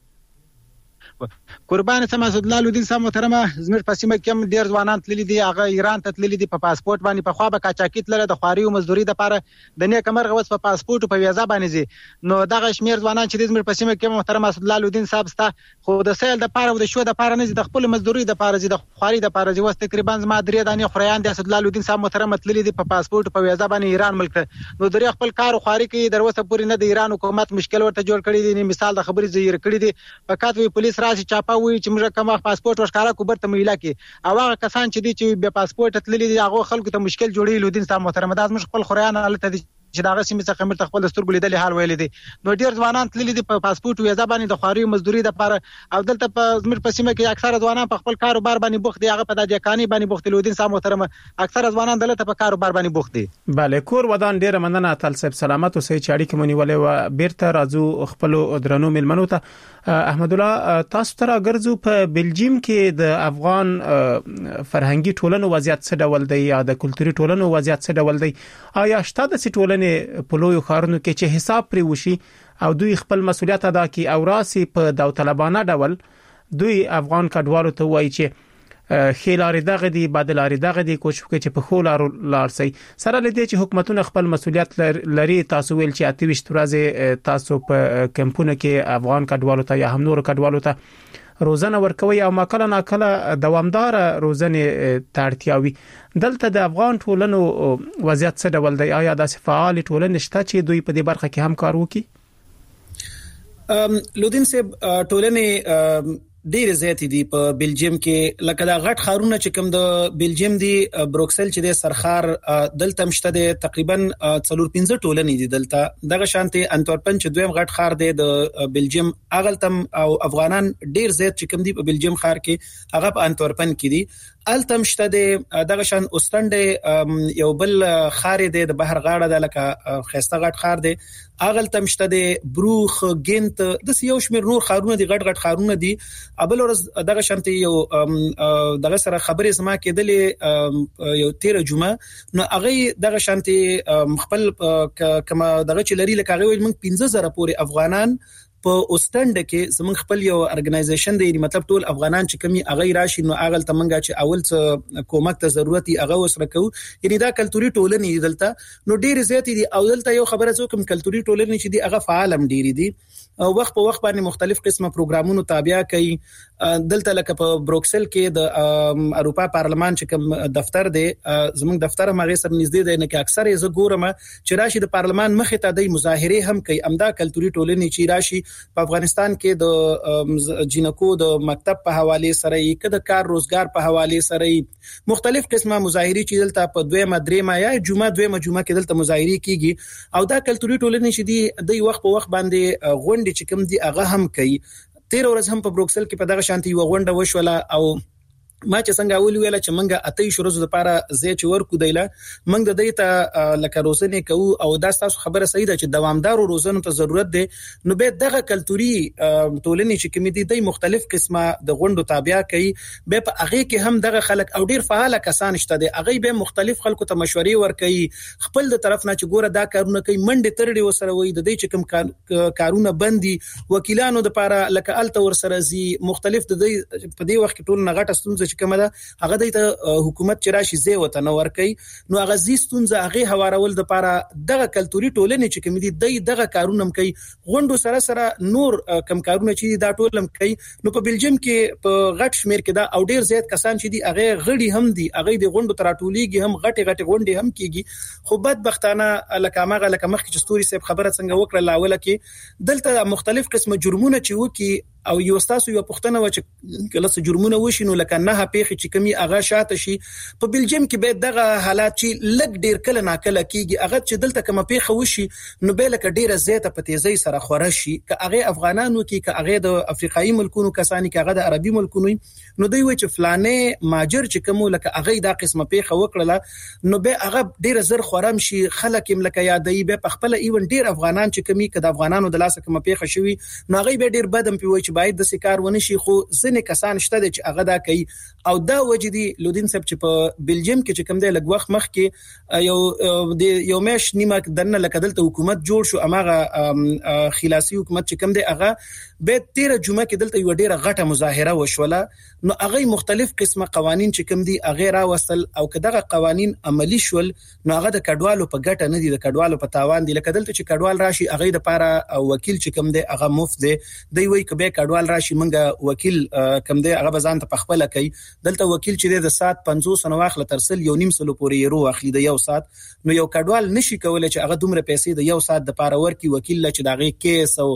قربان سماسد الله لودین صاحب محترمه زموږ په سیمه کې هم ډیر ځوانان تللي دي هغه ایران ته تللي دي په پاسپورت باندې په خوا به کاچاکیت لره د خواري او مزدوري د لپاره د نیک مرغ وس په پاسپورت او په ویزا باندې زی نو دغه شمیر ځوانان چې د زموږ په سیمه کې محترمه اسد الله لودین صاحب ستا خو د سیل د لپاره او د شو د لپاره نه زی د خپل مزدوري د لپاره زی د خواري د لپاره زی وس تقریبا زما درې دانې خریان د اسد الله لودین صاحب محترمه تللي دي په پاسپورت او په ویزا باندې ایران ملک نو درې خپل کار او خواري کوي دروسه پوری نه د ایران حکومت مشکل ورته جوړ کړی دي مثال د خبرې زیر کړی دي فقط وی پولیس راشي چاپا وی چې موږ کوم پاسپورت ورکارا کوبر ته ميلا کې او هغه کسان چې دي چې به پاسپورت تللي دي هغه خلکو ته مشکل جوړي لودین صاحب محترمه د ازمش خپل خریان حالت دي چې داغه سیمه څخه مرته خپل دستور لیدل حال ویل دي نو ډیر ځوانان تللي دي په پاسپورت ویزا باندې د خواري مزدوري د لپاره او دلته په زمیر په سیمه کې اکثر ځوانان په خپل کاروبار باندې بوخت دي هغه په د ځکاني باندې بوخت لودین صاحب محترمه اکثر ځوانان دلته په کاروبار باندې بوخت دي
bale کور ودان ډیر مننه تل صاحب سلامت او سې چاړي کې مونږ ولې و بیرته راځو خپل درنو ملمنو ته احمد الله تاسو تر اگرزو په بلجیم کې د افغان فرهنګي ټولنو وضعیت څه ډول دی یا د کلتوري ټولنو وضعیت څه ډول دی آیا شته د ټولنې په لوی خارونو کې چې حساب پرې وشي او دوی خپل مسولیت ادا کوي او راسي په داوطلبانه ډول دوی افغان کډوالو ته وایي چې خیلاري دغه دی بدلاري دغه دی کوشش کوي چې په خولار لارسي سره لدی چې حکومتونه خپل مسولیت لري تاسو ویل چې اته ویشت ورځې تاسو په کمپونه کې افغان کډوالو ته یا هم نور کډوالو ته روزنه ورکوي او ماکله ناکله دوامدار روزنه تړتیاوي دلته د افغان ټولنو وضعیت څه ډول دی آیا د فعال ټولنې شته چې دوی په دې برخه کې هم کار وکړي
لودین صاحب ټولنې ډیر زیات دي په بلجیم کې لکه دا غټ خارونه چې کوم د بلجیم دی بروکسل چې د سرخار دلته مشته د تقریبا څلور پنځه ټولنې دي دلته دغه شانتي انتورپن چې دویم غټ خار دی د بلجیم اغلتم او افغانان ډیر زیات چې کوم دي په بلجیم خار کې هغه په انتورپن کې دي التم شته د دغه شان اوستند یو بل خار دی د بحر غاړه د لکه خسته غټ خار دی اغلتم شته د بروخ ګنت د یو شمیر نور خارونه دي غټ غټ خارونه دي ابل ورځ دغه شانتي یو دغه سره خبرې سما کېدلې یو تیر جمعه نو هغه دغه شانتي خپل کما دغه چلري لکه هغه موږ پنځه زره پورې افغانان په اوستند کې زمون خپل یو ارګنایزیشن دی مطلب ټول افغانان چې کمی اغه راشي نو اغل تمنګه چې اول څه کومک ته ضرورت ای اغه وسره کو یعنی دا کلتوري ټولنې دلته نو ډیر زیات دي او دلته یو خبره زو کوم کلتوري ټولنې چې دی اغه فعالم ډیر دي او وخت په وخت باندې مختلف قسمه پروګرامونو تابع کوي دلته لکه په بروکسل کې د اروپا پارلمان چې کوم دفتر دی زموږ دفتر مغه سره نږدې دی نه کې اکثر یې زه ګورم چې راشي د پارلمان مخې ته د مظاهره هم کوي امدا کلتوري ټولنې چې راشي په افغانستان کې د جنکو د مکتب په حواله سره یې کده کار روزګار په حواله سره یې مختلف قسمه مظاهره چې دلته په دوه مدرېما یا جمعه دوه جمعه کې دلته مظاهره کیږي او دا کلتوري ټولنې چې دی د وخت په وخت باندې غونډې چې کوم دی هغه هم کوي تیر ورځ هم په بروکسل کې په دغه شانتي یو غونډه وشوله او ما چې څنګه اول ویل چې منګه اته شروع لپاره زه چې ورکو دیله منګ د دیته لکه روزنه کوو او دا تاسو خبره صحیح ده چې دوامدار روزنه ته ضرورت دی نو به دغه کلتوري ټولنې چې کوم دي د مختلف قسمه د غونډو تابع کوي به په هغه کې هم دغه خلک او ډیر فعال کسان شته دي هغه به مختلف خلکو ته مشورې ورکوي خپل د طرف نه چې ګوره دا کارونه کوي منډه ترډي وسره وي د دې چې کوم کارونه بندي وکیلانو د لپاره لکه الته ور سره زی مختلف د دې په دې وخت ټول نغټه ستونزه چې کومه ده هغه د حکومت چې راشي زی وته نو ورکي نو هغه زیستونځه هغه هوارول د لپاره دغه کلتوري ټولنې چې کوم دي دغه کارونه کوي غونډو سره سره نور کم کارونه چې دا ټولم کوي نو په بلجیم کې په غټ شمیر کې دا او ډیر زیات کسان چې دي هغه غړي هم دي هغه د غونډو تراټولېږي هم غټي غټي غونډې هم کیږي خو بدبختانه لکه ماغه لکه مخکې چې ستوري صاحب خبره څنګه وکړه لاول کې دلته مختلف قسمه جرمونه چې وکي او یو تاسو یو پښتنه و چې کله څه جرمونه وشي نو لکه نه پیخي چې کمی اغه شاته شي په بلجیم کې به دغه حالات چې لګ ډیر کله ناکله کیږي اغه چې دلته کوم پیخه وشي نو به لکه ډیره زیاته په تیزی سره خورشي ک اغه افغانانو کې ک اغه د افریقایي ملکونو کسانی ک اغه د عربي ملکونو نو دوی و چې فلانه ماجر چې کوم لکه اغه دا قسمه پیخه وکړه نو به اغه ډیره زر خورم شي خلک هم لکه یادې به په خپل ایون ډیر افغانان چې کمی ک د افغانانو د لاسه کوم پیخه شوی نو هغه به ډیر بدم پیوي باید د سکار ونه شي خو ځنې کسان شته چې هغه دا کوي او دا وجدي لودین صاحب چې په بلجیم کې چې کوم دی لږ وخت مخ کې یو د یو مېش نیمه دنه لکه دلته حکومت جوړ شو اماغه خلاصي حکومت چې کوم دی هغه به تیره جمعه کې دلته یو ډیره غټه مظاهره وشوله نو هغه مختلف قسمه قوانين چې کوم دي هغه را وصل او کداغه قوانين عملی شول نو هغه د کډوالو په ګټه نه دي د کډوالو په تاوان دي لکه دلته چې کډوال راشي هغه د لپاره وکیل چې کوم دی هغه مفت دی دی وایي کبه کډوال راشي منګه وکیل کم دی هغه بزان ته پخپل کوي دلته وکیل چې د سات پنځوس نو واخله ترسل یو نیم سلو پورې یرو اخلي د یو سات نو یو کډوال نشي کولای چې هغه دومره پیسې د یو سات د پاره ورکی وکیل چې دغه کیس او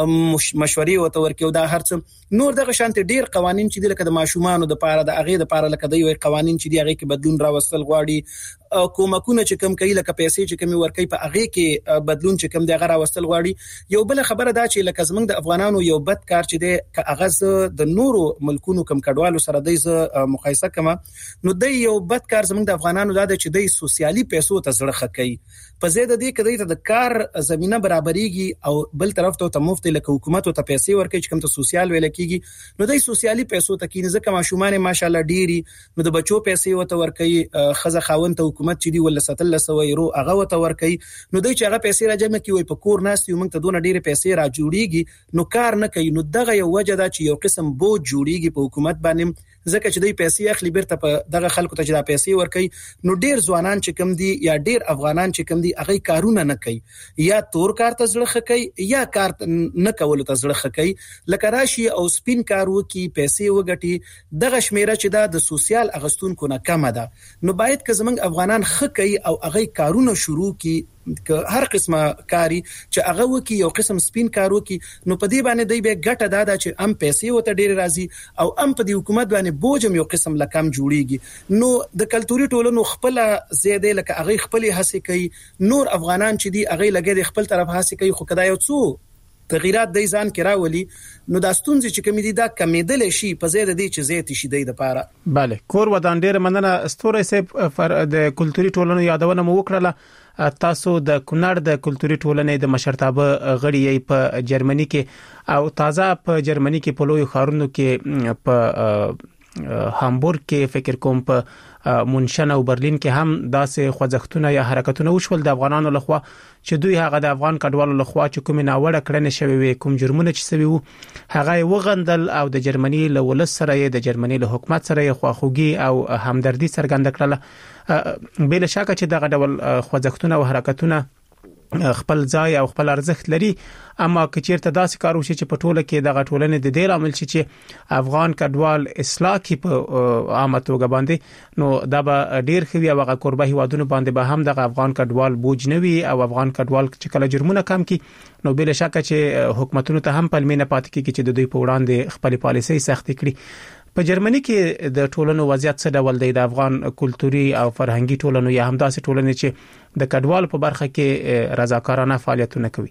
مشورې وته ورکی او دا هرڅ نور دغه شانت ډیر قوانين چې د لکه د ماشومان د پاره د هغه د پاره لکه د یو قوانين چې دی هغه کې بدلون راوستل غواړي کومکونه چې کم کوي لکه پیسې چې کمی ورکی په هغه کې بدلون چې کم دی هغه راوستل غواړي یو بل خبره دا چې لکه زمنګ د افغانانو یو بد کار چې دی ک هغه د نورو ملکونو کم کډوالو سره د مقایسه کما نو د یو بد کار زمنګ د افغانانو دا چې د سوسیالي پیسو ته زړه خکې په زیاده دي کدی ته د کار زمينه برابرېږي او بل طرف ته مفت لکه حکومت ته پیسې ورکړي چې کوم ته سوسیال ویل کېږي نو د سوسیالي پیسو ته کې ځکه ماشومان ماشاالله ډيري نو د بچو پیسې وته ورکړي خزه خاون ته حکومت چې دی ول ستل سو یرو هغه وته ورکړي نو دوی چې هغه پیسې راجمه کوي په کور ناس یو موږ ته دونه ډیره پیسې را جوړیږي نو کار نه کوي نو دغه یو وجه دا چې یو قسم بوج جوړیږي په حکومت باندې ځکه چې دوی پیسې اخلي بیرته په دغه خلکو ته چې دا پیسې ورکړي نو ډیر ځوانان چې کم دي یا ډیر افغانان چې کم دي هغه کارونه نه کوي یا تور کار ته زړه خکې یا کار نه کول ته زړه خکې لکه راشي او سپین کار وکي پیسې وګټي دغه شمیره چې دا د سوسیال اغستونکو نه کم ده نو باید که زمنګ افغانان خکې او هغه کارونه شروع کی که هر قسمه کاری چې هغه وکي یو قسم سپین کار وکي نو په دې باندې دی به ګټه دادا چې ام پیسې وته ډیر راځي او ام په دې حکومت باندې بوجم یو قسم لکم جوړیږي نو د کلتوري ټولنو خپل زیاده لکه هغه خپل هڅه کوي نور افغانان چې دی هغه لګي د خپل طرف هڅه کوي خو کدا یو څو تغیرات د ځان کې راولي نو دا ستونزې چې کوم دي دا کمیدل شي په زیاده دي چې زیات شي د لپاره
bale کور ودان ډیر مننه ستوري سه د کلتوري ټولنو یادونه مو وکړه تاسو د کونړ د کلتوري ټولنې د مشرتابه غړي په جرمني کې او تازه په جرمني کې په لوی خارونو کې په هامبورګ کې فکر کوم په مونشن او برلین کې هم داسې خوځښتونه یا حرکتونه وشول د افغانانو لخوا چې دوی هغه د افغان کډوالو لخوا چې کوم ناوړه کړنې شوی وي کوم جرمونه چې سوي وو هغه وغندل او د جرمني له ولس سره د جرمني له حکومت سره خواخوږي او همدردي څرګنده کړله بل شک چې دغه ډول خوځښتونه او حرکتونه خپل ځای او خپل ارزښت لري اما کچیرته داسې کار وشي چې په ټوله کې دغه ټولنې د دې عامل شي چې افغان کډوال اصلاح کی په عامه توګه باندې نو دا به ډیر خوي او هغه قربه هیوادونو باندې به هم دغه افغان کډوال بوج نه وي او افغان کډوال چې کله جرمونه کم کی نو بل شک چې حکومتونو ته هم پلمینه پات کیږي چې د دوی په وړاندې خپل پالیسي سخت کړي په جرمني کې د ټولنو وضعیت څه ډول دی د افغان کلتوري او فرهنګي ټولنو یا هم داسې ټولنې چې د کډوال په برخه کې رضاکارانه فعالیتونه کوي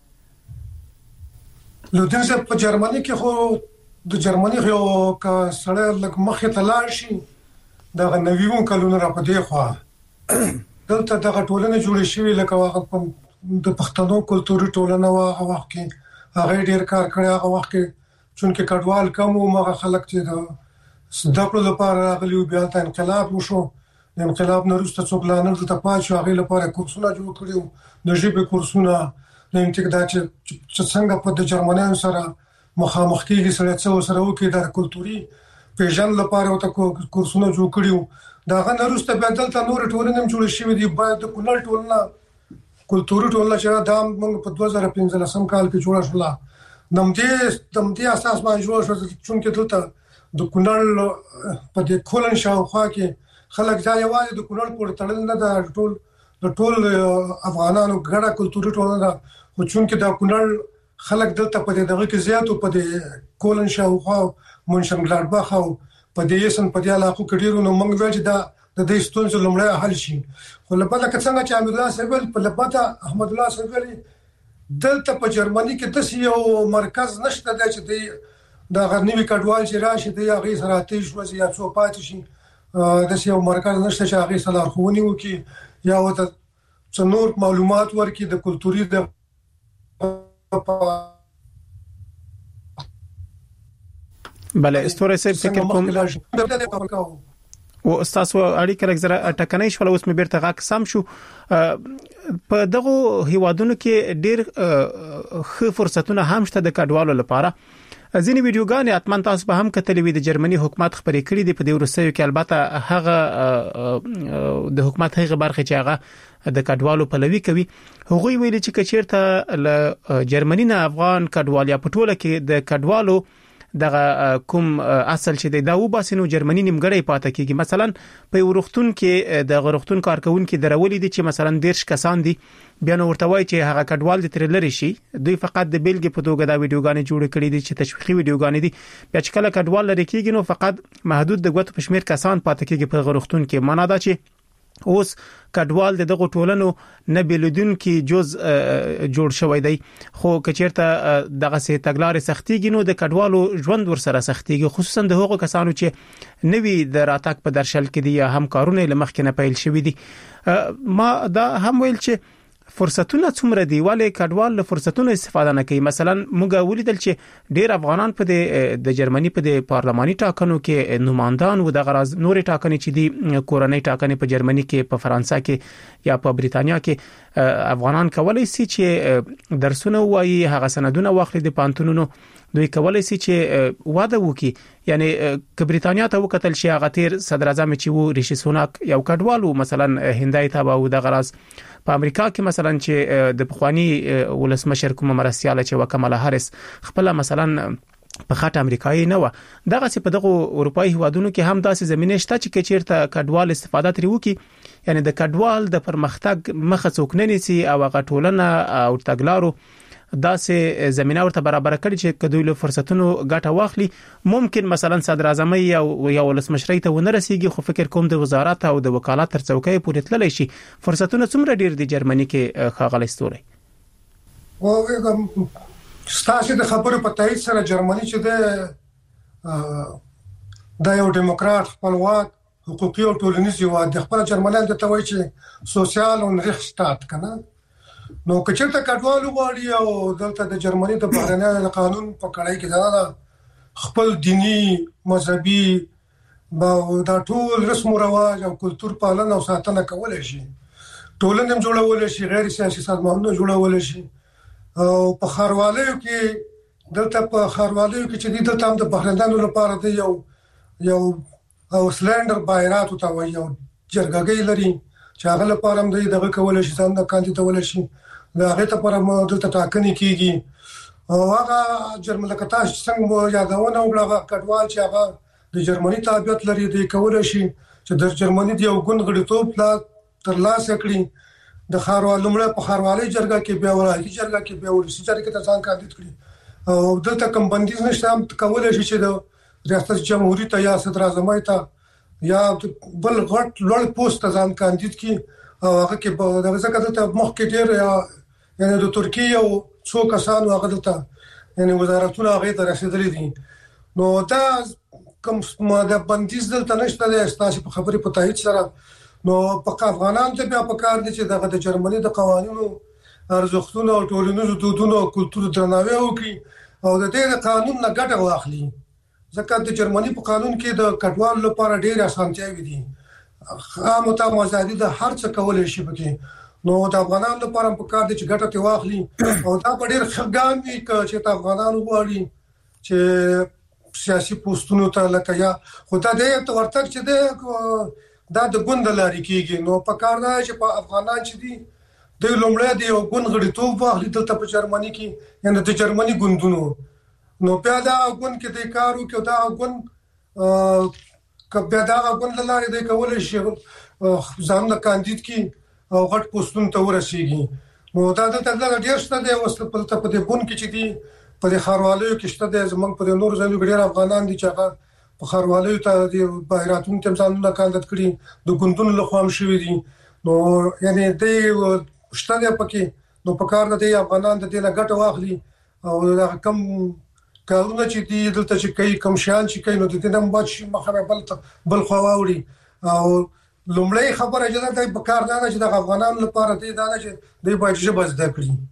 نو دغه په جرمني کې خو د جرمني یو کا سره لکه مخه تلاړ شي دا نویو کلونه را پدې خو دلته دغه ټولنه جوړ شي لکه هغه د پښتنو کلتوري ټولنه وا هغه کې هغه ډیر کار کړی هغه وخت کې چونکه کډوال کم او مغه خلک چې د صدقلو لپاره غلي بیا ته انقلاب وشو د انقلاب نه وروسته څوک لانل ته پاتې هغه لپاره کورسونه جوړ کړیو د ژبې کورسونه د انټیګدا چې څنګه په د جرمنیانو سره مخامخ کېږي سره څو سره وکړي د کلتوري پیژن لپاره ته کورسونه جوړ کړیو دا غن وروسته به دلته نور ټولنې جوړ شي دي باید د کونړ ټولنه کلتوري ټولنه چې دا موږ په دوه زره پنځلسم کال کې جوړه شوه نم دې تم دې اساس باندې جوړ شو چې دلته د کونړ په دې کولن شاوخوا کې خلک ځای یوازې د کونړ پورې تړل نه دا ټول د ټول افغانانو ګډه کلتوري ټولنه ده خو چې دا کونړ خلک دلته په دغه کې زیاتو په دې کولن شاوخوا منشن ګلادباخ او په دې سن په دې علاقو کې ډیرو نو موږ ویل چې دا د دې ستونزې لومړی حل شي خو لپاره که څنګه چې امیر الله صاحب په لپاره احمد الله صاحب دلته په جرمني کې د یو مرکز نشته چې د د غرنوي کډوال چې راشي د هغه سره تیش وځي یا څو پاتې شي د یو مرکز نشته چې هغه سره خونی وکي یا وته څنور معلومات ورکړي د کلتوري د
بله استوره سه فکر کوم او تاسو اړیکه لږ ټکنۍ شول اوس مې بیرته غاک سم شو په دغه هیوادونو کې ډیر ښه فرصتونه هم شته د کډوالو لپاره ځینې ویډیوګانې اتمن تاسو به هم کتلې وي د جرمني حکومت خبرې کړې دي په دې ورسېو کې البته هغه د حکومت هغه برخه چې هغه د کډوالو پلوي کوي هغه ویلي چې کچیرته ل جرمني نه افغان کډوال یا پټوله کې د کډوالو دغه کوم اصل چې د داو باسنو جرمني نیمګړی پاتې کیږي مثلا په ورختون کې د غرختون کارکونکو درولې دي چې مثلا دیرش کسان دي بیا نو ورته وایي چې هغه کډوال د ترلری شي دوی فقط د بیلګې په توګه دا ویډیوګانې جوړ کړي دي چې تشویقي ویډیوګانې دي بیا چې کله کډوال لري کیږي نو فقط محدود د غوت پښمیر کسان پاتې کیږي په غرختون کې معنا دا چې اوس کډوال دغه ټولنو نه بیلودون کې جز جوړ شوی دی خو کچیرته دغه سي تګلارې سختيږي نو د کډوالو ژوند ورسره سختيږي خصوصا د هغو کسانو چې نوی د راتګ په درشل کې دي یا هم کارونه لمخکې نه پیل شوی دي ما دا هم ویل چې فرصتونه څومره دی والي کډوال له فرصتونو استفاده نه کوي مثلا موږ ولیدل چې ډیر افغانان په د جرمني په د پارلماني ټاکنو کې نمائندان و د غراز نورې ټاکنې چې دي کورنۍ ټاکنې په جرمني کې په فرانسه کې یا په بریتانیا کې افغانان کولای شي چې درسونه وایي هغه سندونه واخلي د پانتونونو دوی کولای شي چې واده وکړي یعنی ک بریتانیا ته وکتل شي هغه تیر صدر اعظم چې وو ریشي سوناک یو کډوالو مثلا هندای ته و د غراز په امریکا کې مثلا چې د پخوانی ولسمشر کوم مرستياله چې وکماله هاریس خپل مثلا په خاطر امریکایي نه و دغه چې په دغه اروپאי هوادونو کې هم داسې زمينه شته چې چیرته کډوال استفاده تری وکي یعنی د کډوال د پرمختګ مخه څوک نه نيسي او هغه ټولنه او تګلارو داسې زمينه ورته برابر کړي چې کدوې له فرصتونو ګټه واخلي ممکن مثلا صدر اعظم یو یو ولسمشر ته ونه رسیږي خو فکر کوم د وزارت او د وکالت تر څوکۍ پورې تللی شي فرصتونه څومره ډیر دي جرمني کې خاغلی ستوري
او ستاسو د خبرو په تایید سره جرمني چې د د یو دیموکرات خپلواک حقوقي او ټولنیز یو د خپل جرمنیان د توای چې سوشال او ریخشتات کنه نو کچته کډوالو غواړي او دلته د جرمني د بهرنی قانون په کړای کې دا خپل دینی مذهبي دا ټول رسم او رواج او کلچر پالنه او ساتنه کولای شي ټولنه جوړول شي غیر سیاسي سازمانونه جوړول شي او په خاروالو کې دلته په خاروالو کې چې دلته هم د بهرنیانو لپاره د یو یو او سلندر بایرات او تا وایي او جرګګي لري چې هغه لپاره هم دغه کول شي څنګه کاندیدول شي دا هغه ته پر مو دلته ټاکنې کیږي او هغه جرمن لکتا څنګه یادونه وکړه کډوال چې هغه د جرمني تابعیت لري د کول شي چې د جرمني دی یو ګوند غړیتوب لا تر لاسه کړی د خاروال لمړه په خاروالي جرګه کې بیا ورایي جرګه کې بیا ورسي جرګه کې ځان کاندید کړی او دلته کم بندیز نشته هم کول شي چې د ریاست جمهوریت ته یا صدر اعظم ته یا بل غټ لوړ پوسټ ځان کاندید کی او هغه کې د ځکه ته مخ کې ډیر یا یعنی د ترکیه او څو کسانو هغه ته یعنی وزارتونه هغه ته رسیدلې دي نو دا کوم ماده بندیز دلته نشته د استاسي په خبرې په تایید سره نو په افغانان ته بیا په کار دي چې دغه د جرمني د قوانینو ارزښتونو او ټولنیزو دودونو او کلتور درناوی وکړي او د دې قانون نه ګټه واخلي ځکه د جرمني په قانون کې د کډوال لپاره ډېر اسانتیاوي دي خامو ته مزادي د هر څه کول شي پکې نو د افغانانو لپاره په کار دي چې ګټه ته واخلي او دا په ډېر خګان وي چې د افغانانو غواړي چې سیاسي پوسټونو ته لکه یا خدای دې ته ورتک چې د دا د ګوند لاري کېږي نو په کار نه چې په افغانان چې دي د لومړی دی او ګوند غړیتوب واخلي دلته په جرمني کې یعنی د جرمني ګوندونو نو بیا دا ګوند کې د کارو کې دا ګوند کبه دا ګوند لاري د کول شي ځان د کاندید کې او غټ پوسټون ته ورسیږي نو دا د تګ ډیر شته د وسته په ته په ګوند کې چې دي په خاروالو کې شته د زمنګ په نور ځایو کې ډیر افغانان دي چې هغه په خاروالو ته د بایراتون کې ځانونه کاندید کړي د ګوندونو له خوا هم شوی دي نو یعنی د شته پکې نو په کار د افغانان د دې نه ګټه واخلي او دا کم کارونه چې دي دلته چې کوي کم شان چې کوي نو د دې نه بچ مخه بل بل خو واوري او لومړی خبره چې دا په کار نه چې د افغانانو لپاره دی دا چې دوی باید ژبه زده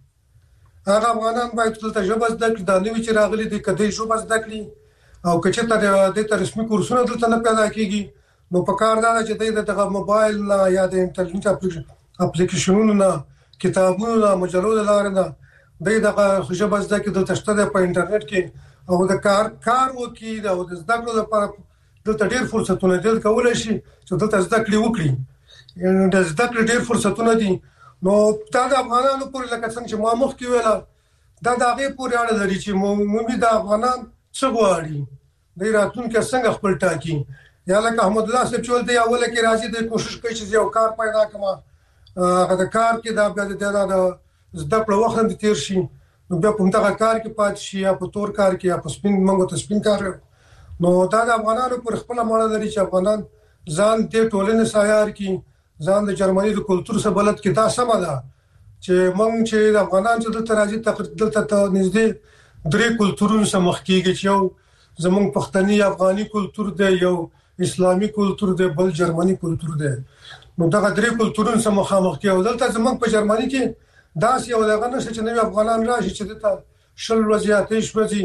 کړي هغه افغانان باید دلته ژبه زده کړي دا نوې چې راغلي دي کدی ژبه زده کړي او که چې ته د رسمي کورسونو دلته نه پیدا کیږي نو په کار نه چې د موبایل نه یا د انټرنیټ اپلیکیشنونو نه کتابونو نه مجلو لاره نه د دغه ژبه زده کړي د تشته په انټرنیټ کې او د کار کار وکړي او د زده کړو لپاره دلته ډېر فرصتونه دي کولای شي چې دلته زده کړې وکړي یعنی د زده کړې ډېر فرصتونه دي نو دا د افغانانو پورې لکه څنګه چې ما مخکې ویل دا د هغه پورې اړه لري چې موږ د افغانان څه غواړي د راتلونکي څنګه خپل ټاکي یا لکه احمد الله صاحب چې د اوله کې راځي د کوشش کوي چې یو کار پیدا کړم هغه د کار کې دا بیا د زده کړو وخت د تیر شي نو بیا په دغه کار کې پات شي یا په تور کار کې یا په سپین منګو ته سپین کار نو دا د افغانانو پر خپل ماړه لري چې افغانان ځان د ټولنې سایار کې ځان د جرمني د کلچر سره بلد کې دا سم ده چې مونږ چې د افغانان چې د تراجي تقریبا ته نږدې درې کلچرونو سره مخ کېږي چې یو زمونږ پښتني افغاني کلچر دی یو اسلامي کلچر دی بل جرمني کلچر دی نو دا درې کلچرونو سره مخامخ کې دلته زمونږ په جرمني کې دا یو دغه نشه چې نوې افغانان راشي چې دته شل وضعیت شوي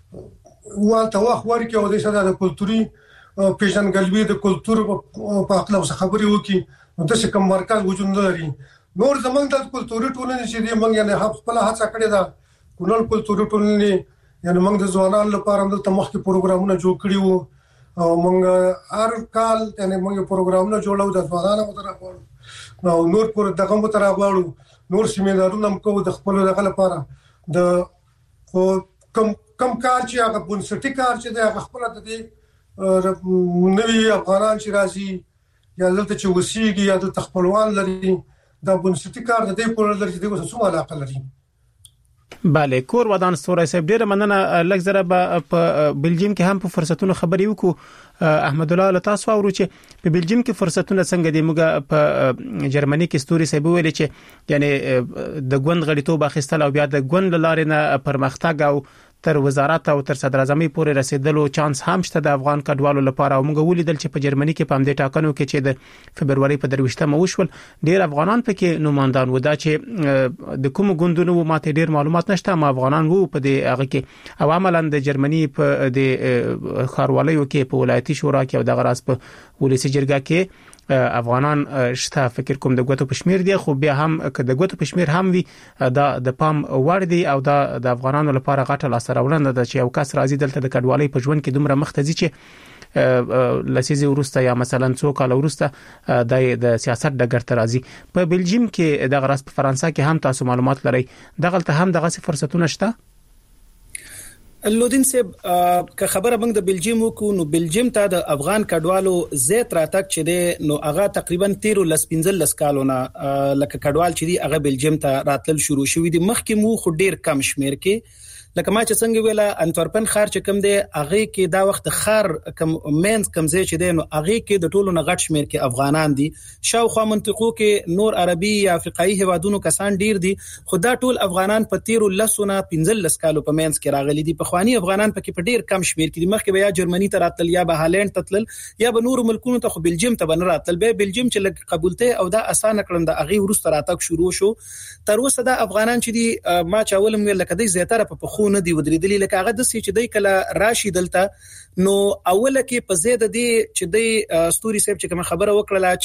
والته وخت ورکه او د ساده د کلتوري پیژنګلوي د کلتور په اړه څه خبرې وکي نو د څه کوم مرکز وجود لري نور زمونږ د کلتوري ټولنې چې دی موږ یعنی خپل هڅه کړې ده کولل کلتوري ټولنې یعنی موږ د ځوانانو لپاره د تمخکي پروګرامونه جوړ کړی وو او موږ هر کال یعنی موږ پروګرامونه جوړو د ځوانانو متره نو نور پر دغه متره غواړو نور سیمینارونه هم کوو د خپل دغه لپاره د کم کم کار چې هغه بنسټي کار چې د هغه خپل د دې نوی افغانان چې راځي یا دلته چې وسیږي یا د خپلوان لري دا بنسټي کار د دې په لور چې د څه علاقه لري
bale کور ودان ستوري صاحب ډیره مننه لږ زره په بلجیم کې هم په فرصتونو خبرې وکړو احمد الله تاسو اورو چې په بلجیم کې فرصتونه څنګه دي موږ په جرمني کې ستوري صاحب ویل چې یعنی د ګوند غړیتوب اخیستل او بیا د ګوند لارې نه پرمختګ او تر وزارت او تر صدر اعظمي پورې رسیدلو چانس هم شته د افغان کډوالو لپاره او موږ ولیدل چې په جرمني کې په همدې ټاکنو کې چې د فبرवरी په درويشتمه وشول ډیر افغانان پکې نوماندان و دا چې د کوم ګوندونو ماته ډیر معلومات نشته ما افغانان وو په دې هغه کې او عملاً د جرمني په د خارواليو کې په ولایتي شورا کې او د غراس په ولسی جرګه کې افغانان شته فکر کوم د ګوتو پښمیر دی خو بیا هم که د ګوتو پښمیر هم وي دا د پام وړ دی او دا د افغانانو لپاره غټه لاسراولنه ده چې یو کس راځي دلته د کډوالۍ په ژوند کې دومره مختزي چې لسیزه ورسته یا مثلا څو کال ورسته د سیاست د ګټ راځي په بلجیم کې د غراس په فرانسه کې هم تاسو معلومات لرئ دغه هم دغه فرصتونه شته
لودین صاحب که خبره موږ د بلجیم وکړو نو بلجیم ته د افغان کډوالو زیات راتګ چې دی نو هغه تقریبا تیرو لسپینځل لسکالونه لکه کډوال چې دی هغه بلجیم ته راتل شروع شوې دي مخکې مو خو ډیر کم شمیر کې لکه ما چې څنګه ویله انټورپن خار چې کم دی هغه کې دا وخت خار کم مینز کم ځای چې دی نو هغه کې د ټولو نغټ شمیر کې افغانان دي شاوخوا منطقو کې نور عربي یا افریقایي هوادونو کسان ډیر دي خو دا ټول افغانان په تیرو لسونه پنځل لسکالو په مینز کې راغلي دي په خواني افغانان پکې په ډیر کم شمیر کې دي مخکې بیا جرمني ته راتل یا به هالند ته تلل یا به نور ملکونو ته خو بلجیم ته بن راتل به بلجیم چې لږ قبولته او دا اسانه کړم د هغه ورسته راتګ شروع شو تر اوسه دا افغانان چې دي ما چاولم ویل کده زیاتره په خو شروع نه دی ودرېدلی لکه هغه د سې چې دی کله راشي دلته نو اوله کې په زیاده دی چې دی ستوري صاحب چې کوم خبره وکړه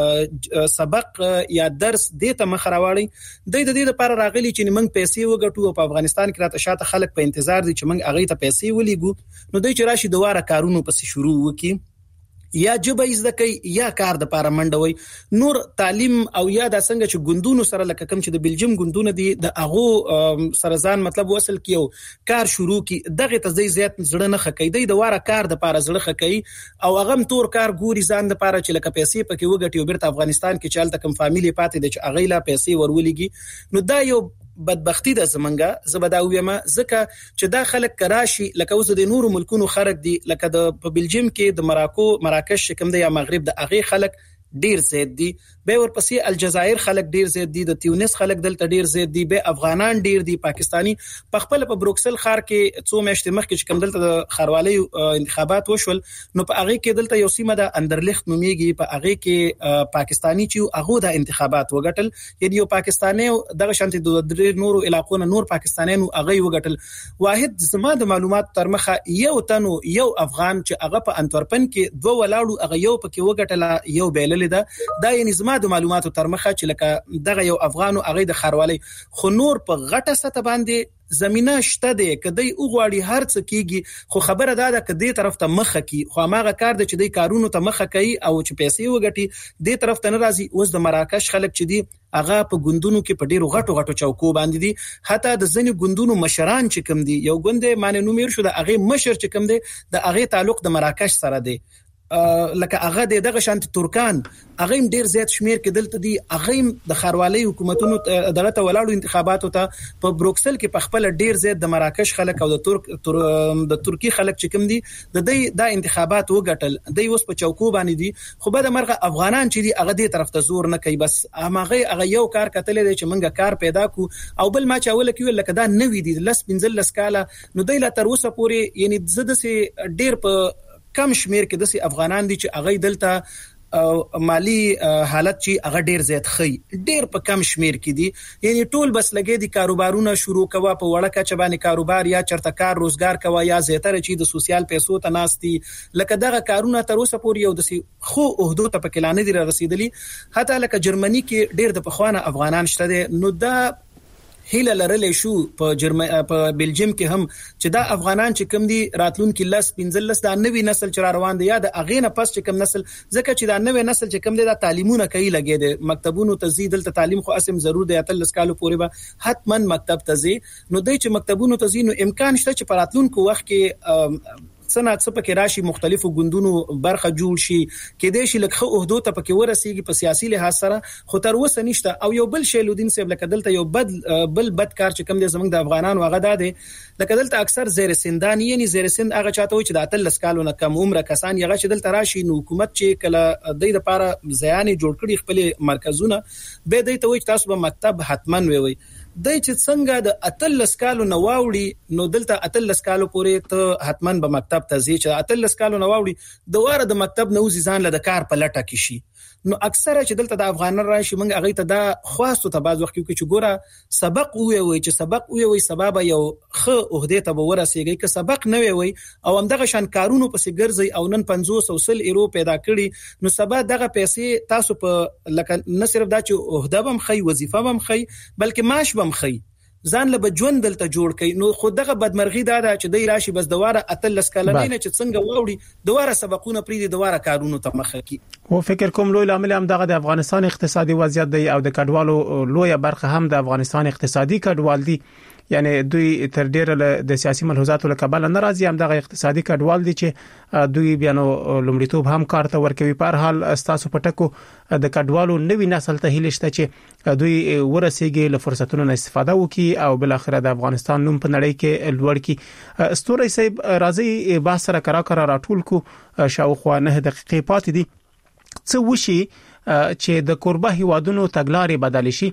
چې سبق یا درس دې ته مخ راوړي د دې لپاره راغلي چې موږ پیسې وګټو په افغانستان کې راته شاته خلک په انتظار دي چې موږ هغه ته پیسې ولېګو نو دوی چې راشي دواره کارونو پسې شروع وکړي یا جبه زده کوي یا کار د پاره منډوي نور تعلیم او یا د څنګه چې ګوندونو سره لکه کوم چې د بلجیم ګوندونه دي د اغو سرزان مطلب وصل کیو کار شروع کی دغه ته زیات زړه نه خکې دی د واره کار د پاره زړه خکې او هغه تور کار ګوري ځان د پاره چې لکه پیسې پکې وګټي او بیرته افغانستان کې چالت کم فامیلی پاتې د چې اغه لا پیسې ورولېږي نو دا یو بدبختی ده زمونږه زبدا ویم ځکه چې دا خلک کراشي لکه اوس د نورو ملکونو خلک دي لکه د بلجیم کې د مراکو مراکش کوم دی یا مغرب د اغه خلک ډیر زیات دي به ورپسې الجزائر خلک ډیر زیات دي د تیونس خلک دلته ډیر زیات دي به افغانان ډیر دي پاکستانی په خپل په بروکسل ښار کې څو میاشتې مخکې چې کوم دلته د خاروالي انتخابات وشول نو په هغه کې دلته یو سیمه د اندرلخت نوميږي په هغه کې پاکستانی چې هغه د انتخابات وګټل یعنی یو پاکستانی دغه شانتي د درې نورو علاقو نه نور پاکستانیانو هغه وګټل واحد زما د معلومات تر مخه یو تنو یو افغان چې هغه په انتورپن کې دوه ولاړو هغه یو پکې وګټل یو بیل دا دا یعنی زما د معلوماتو تر مخه چې لکه دغه یو افغانو هغه د خاروالي خو نور په غټه سطح باندې زمينه شته ده کدی اوغواړي هر څه کیږي خو خبره دا ده کدی طرف ته مخه کی خو هغه کار د چې د کارونو ته مخه کوي او چې پیسې وګټي د طرف ته ناراضي اوس د مراکش خلک چې دي هغه په ګوندونو کې په ډیرو غټو غټو چوکو باندې دي حتی د ځینې ګوندونو مشران چې کم دي یو ګوند معنی نومیر شو د هغه مشر چې کم دي د هغه تعلق د مراکش سره دی لکه هغه دغه شانت ترکان هغه ډیر زیات شمیر کې دلته دي هغه د خاروالي حکومتونو دغه ته ولاړو انتخاباتو ته په بروکسل کې په خپل ډیر زیات د مراکش خلک او د ترک تر د ترکی خلک چې کوم دي د دې د انتخابات وګټل د اوس په چوکو باندې دي خو به د مرغه افغانان چې دي هغه دې طرف ته زور نه کوي بس هغه هغه یو کار کتل دي چې منګه کار پیدا کو او بل ما چاول کې لکه دا نوې دي لس پنځل لس کاله نو دای لا تر اوسه پورې یعنی زده سي ډیر په کم شمیر کې د سي افغانان دي چې هغه دلته مالی حالت چې هغه ډیر زیات خي ډیر په کم شمیر کې دي یعنی ټول بس لګي دي کاروبارونه شروع کوا په وړه کچ باندې کاروبار یا چرته کار روزګار کوا یا زیاتره چې د سوسیال پیسو ته ناشتي لکه دغه کارونه تر اوسه پورې یو د سي خو عہدو ته پکلانه دي رسیدلی حتی لکه جرمنی کې ډیر د پخوانه افغانان شته نو دا هیله لرلې شو په جرمنی په بلجیم کې هم چې دا افغانان چې کم دي راتلون کې لس پنځل لس دا نوې نسل چې روان دي یا د اغې نه پس چې کم نسل ځکه چې دا نوې نسل چې کم دي دا تعلیمونه کوي لګي دي مکتبونو تزيد دلته تعلیم خو اسم ضرور دی اتل سکالو پورې به حتما مکتب تزي نو دوی چې مکتبونو تزي نو امکان شته چې پراتلون کو وخت کې سنت څه پکې راشي مختلفو ګوندونو برخه جوړ شي کې د شي لکه عہدو ته پکې ورسیږي په سیاسي لحاظ سره خو تر اوسه نشته او یو بل شی لودین صاحب لکه دلته یو بد بل بد کار چې کم دي زمنګ د افغانانو هغه ده لکه دلته اکثر زیر سندان یعنی زیر سند هغه چاته وي چې د اتل سکالو نه کم عمر کسان یغه چې دلته راشي نو حکومت چې کله د دې لپاره ځیان جوړ کړي خپل مرکزونه به د ته وي تاسو به مکتب حتمن وي دای چې څنګه د اتل سکالو نواوړي نو دلته اتل سکالو پورې ته حتمن به مکتب ته ځي چې اتل سکالو نواوړي دواره د مکتب نو ځان له کار په لټه کې شي نو اکثره چې دلته د افغانان راشي موږ هغه ته دا خاصو ته باز وخت کې چې ګوره سبق وي وي چې سبق وي وي سبب یو خو عہده ته ورسیږي که سبق نه وي وي او همدغه شان کارونو پسې ګرځي او نن پنځوس او سل ایرو پیدا کړي نو سبا دغه پیسې تاسو په لکه نه صرف دا چې عہده بم خي وظیفه بم خي بلکې معاش بم خي ځان له بجوند دلته جوړ کړي نو خو دغه بدمرغي دا ده چې دای راشي بس دواره اتل سکالنه نه چې څنګه ووري دواره سبقونه پری دي دواره کارونو ته مخه کی
او فکر کوم لوی عامل هم دغه د افغانستان اقتصادي وضعیت دی او د کډوالو لوی برخه هم د افغانستان اقتصادي کډوال دي یعنی دوی تر ډیره د سیاسي ملحوظاتو له کبل ناراضي هم دغه اقتصادي کډوال دي چې دوی بیانو لومړیتوب هم کار ته ورکوي په هر حال استاسو پټکو د کډوالو نوې نسل ته هیله شته چې دوی ورسېږي له فرصتونو استفاده وکړي او بل اخر د افغانستان نوم په نړۍ کې لوړ کړي استوري صاحب راځي با سره کرا کرا راټول کو شاوخوا نه دقیقې پاتې دي څه وشي چې د قربه هیوادونو تګلارې بدل شي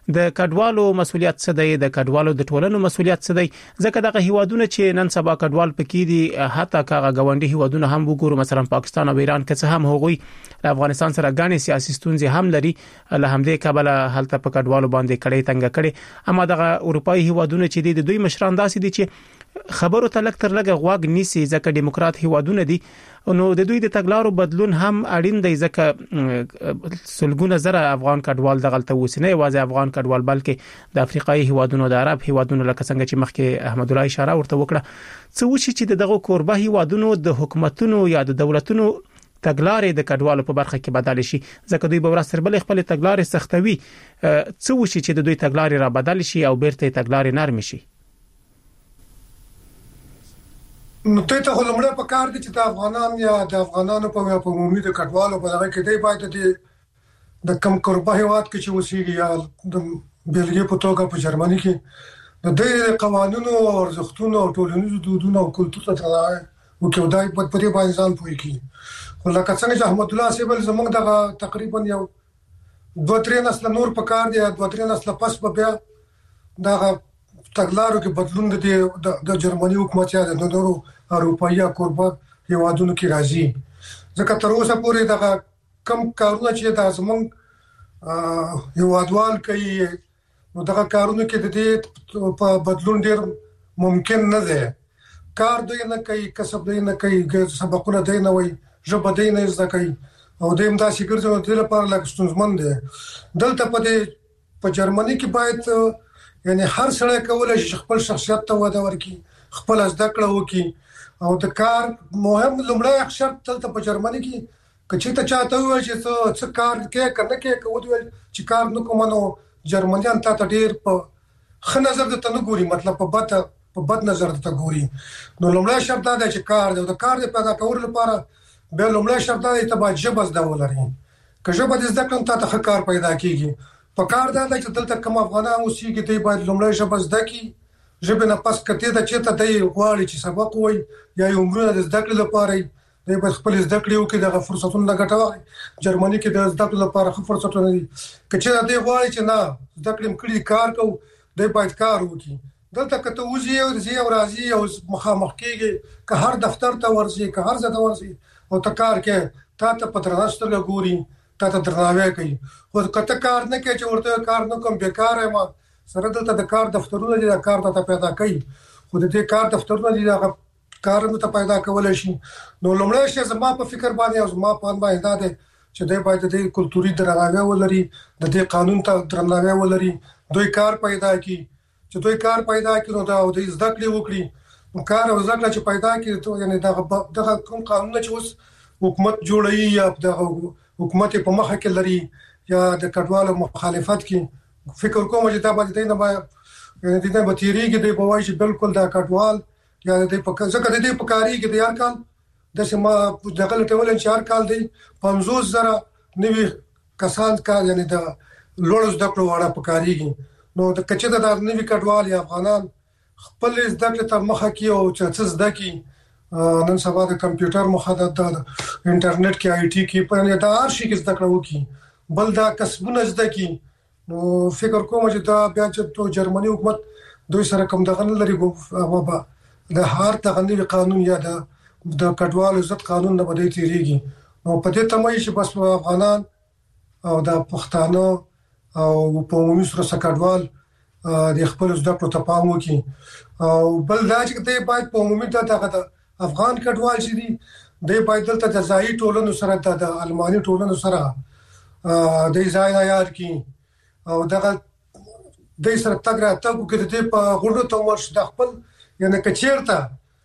د کډوالو مسولیت څه دی د کډوالو د ټولنو مسولیت څه دی ځکه دغه هیوادونه چې نن سبا کډوال پکې دي حتی کاغه غونډي هیوادونه هم وګورو مثلا پاکستان او ایران که څه هم هغوی افغانستان سره غانې سیاسي ستونزې هم لري له همدې کبله هلته په کډوالو باندې کړي تنګ کړي اما دغه اروپאי هیوادونه چې دي د دوی مشران داسې دي چې خبرو ته لکه تر لګه غواګ نیسي ځکه دیموکرات هیوادونه دي نو د دوی د تګلارو بدلون هم اړین دی ځکه سلګونه زره افغان کډوال دغلته وسنه یوازې افغان کډوال بلکې د افریقایي هیوادونو د عرب هیوادونو لکه څنګه چې مخکې احمد الله اشاره ورته وکړه څه وشي چې دغه کوربه هیوادونو د حکومتونو یا د دولتونو تګلارې د کډوالو په برخه کې بدل شي ځکه دوی به ورسره بل خپل تګلارې سختوي څه وشي چې د دوی تګلارې را بدل شي او بیرته تګلارې نرم شي
نو ته ته لمړه په کار دي چې د افغانان یا د افغانانو په عمومي د کډوالو په هغه کې دی باید د کم کوربه هیواد کې چې وسیږي یا د بلګي په توګه په جرمني کې د دې قوانینو او ارزښتونو او ټولنیزو دودونو او کلتور ته درناوی وکړو دا په دې باندې ځان پوي کی ولکه څنګه چې احمد الله سیبل زمونږ دغه تقریبا یو دوه درې نسل نور په کار دی دوه درې نسل پس په بیا دغه تګلارو کې بدلون د د جرمني حکومت یا د نورو اروپایي کوربه هیوادونو کې راځي ځکه تر اوسه پورې دغه کم کارونه چې د زمونږ هیوادوال کوي نو دغه کارونه کې د دې په بدلون ډیر ممکن نه دی کار دوی نه کوي کسب دوی نه کوي سبقونه دوی نه وي ژبه دوی نه زده کوي او دوی هم دا شکر چې د لپاره لکه ستونزمن دي دلته په دې په جرمني کې باید یعنی هر سړی کولای شي خپل شخصیت ته وده ورکړي خپل زده کړه وکړي او د کار مهم لومړی شرط دلته په جرمني کې کچې ته چاته وي چې څه کار کې کنه کې کوي چې کار نه کوم نو جرمنیان ته ډیر په ښه نظر د تنه ګوري مطلب په بد په بد نظر ته ګوري نو لومړی شرط دا دی چې کار د کار د پیدا کولو لپاره به لومړی شرط دا دی چې باید ژبه زده ولري که ژبه زده کړم ته ته کار پیدا کیږي په کار دا چې دلته کوم افغانان اوسېږي دوی باید لومړی ژبه زده کړي ژبه نه پس کته د چته دی غواړي چې سبق وای یا عمره د زده کړې لپاره دوی به خپل زده کړې وکړي دغه فرصتونه ګټوي جرمني کې د زده کړې لپاره خو فرصتونه دي کچې دوی غواړي چې نه زده کړې کړي کار کوي دوی باید کار وکړي دلته کته وزي او زی او راځي او مخامخ کېږي که هر دفتر ته ورسي که هر ځای ته ورسي او ته کار کې تا ته پترناستر ګوري تا ته درناوی کوي خو کته کار نه کوي چې ورته کار نه کوم بیکاره ما سره دلته د کار دفترونه دي د کار ته پیدا کوي خو د دې کار دفترونه دي د کار ته پیدا کول شي نو لومړی شی زما په فکر باندې او زما په باندې دا دی چې دوی باید د کلتوري درناوی ولري د دې قانون ته درناوی ولري دوی کار پیدا کوي چې دوی کار پیدا کړي نو دا د زده کړې وکړي نو کار او زده کړه چې پیدا کړي ته یعنی دا دغه کوم قانون چې اوس حکومت جوړوي یا د حکومت په مخه کې لري یا د کډوالو مخالفت کې فکر کوم چې دا باندې نه باید د دې په تیری کې د بوای چې بالکل دا کډوال یا د په ځکه د دې په کاری کې د یار کال د سما دغه ټول چې هر کال دی پنځوس زره نوي کسان کار یعنی د لوړ زده کړو وړه په کاری کې نو د کچې د نوي کډوال یا افغانان خپل زده کړې ته مخه کې او چې زده کې نن سبا د کمپیوټر مخاطب د انټرنیټ کې آی ټي کې په نه دا هر شي کې زده کړو کې بل دا کسبونه زده کې نو فکر کوم چې دا بیا چې جرمني حکومت دوی سره کوم دغه لري ګو د هر تغنی قانون یا د د کډوالو عزت قانون نه بدای تیریږي نو په دې تمه چې بس افغانان او د پښتانه او په عمومي سره کډوال د خپل زده کړو ته پام وکړي او بل دا چې دوی باید په عمومي دغه افغان کډوال چې دي د باید دلته د ځای ټولنو سره د الماني ټولنو سره د ځای نه یاد کی او دغه د سره تګ راته کوي د په غوړو ته ورش د خپل یعنی کچیرته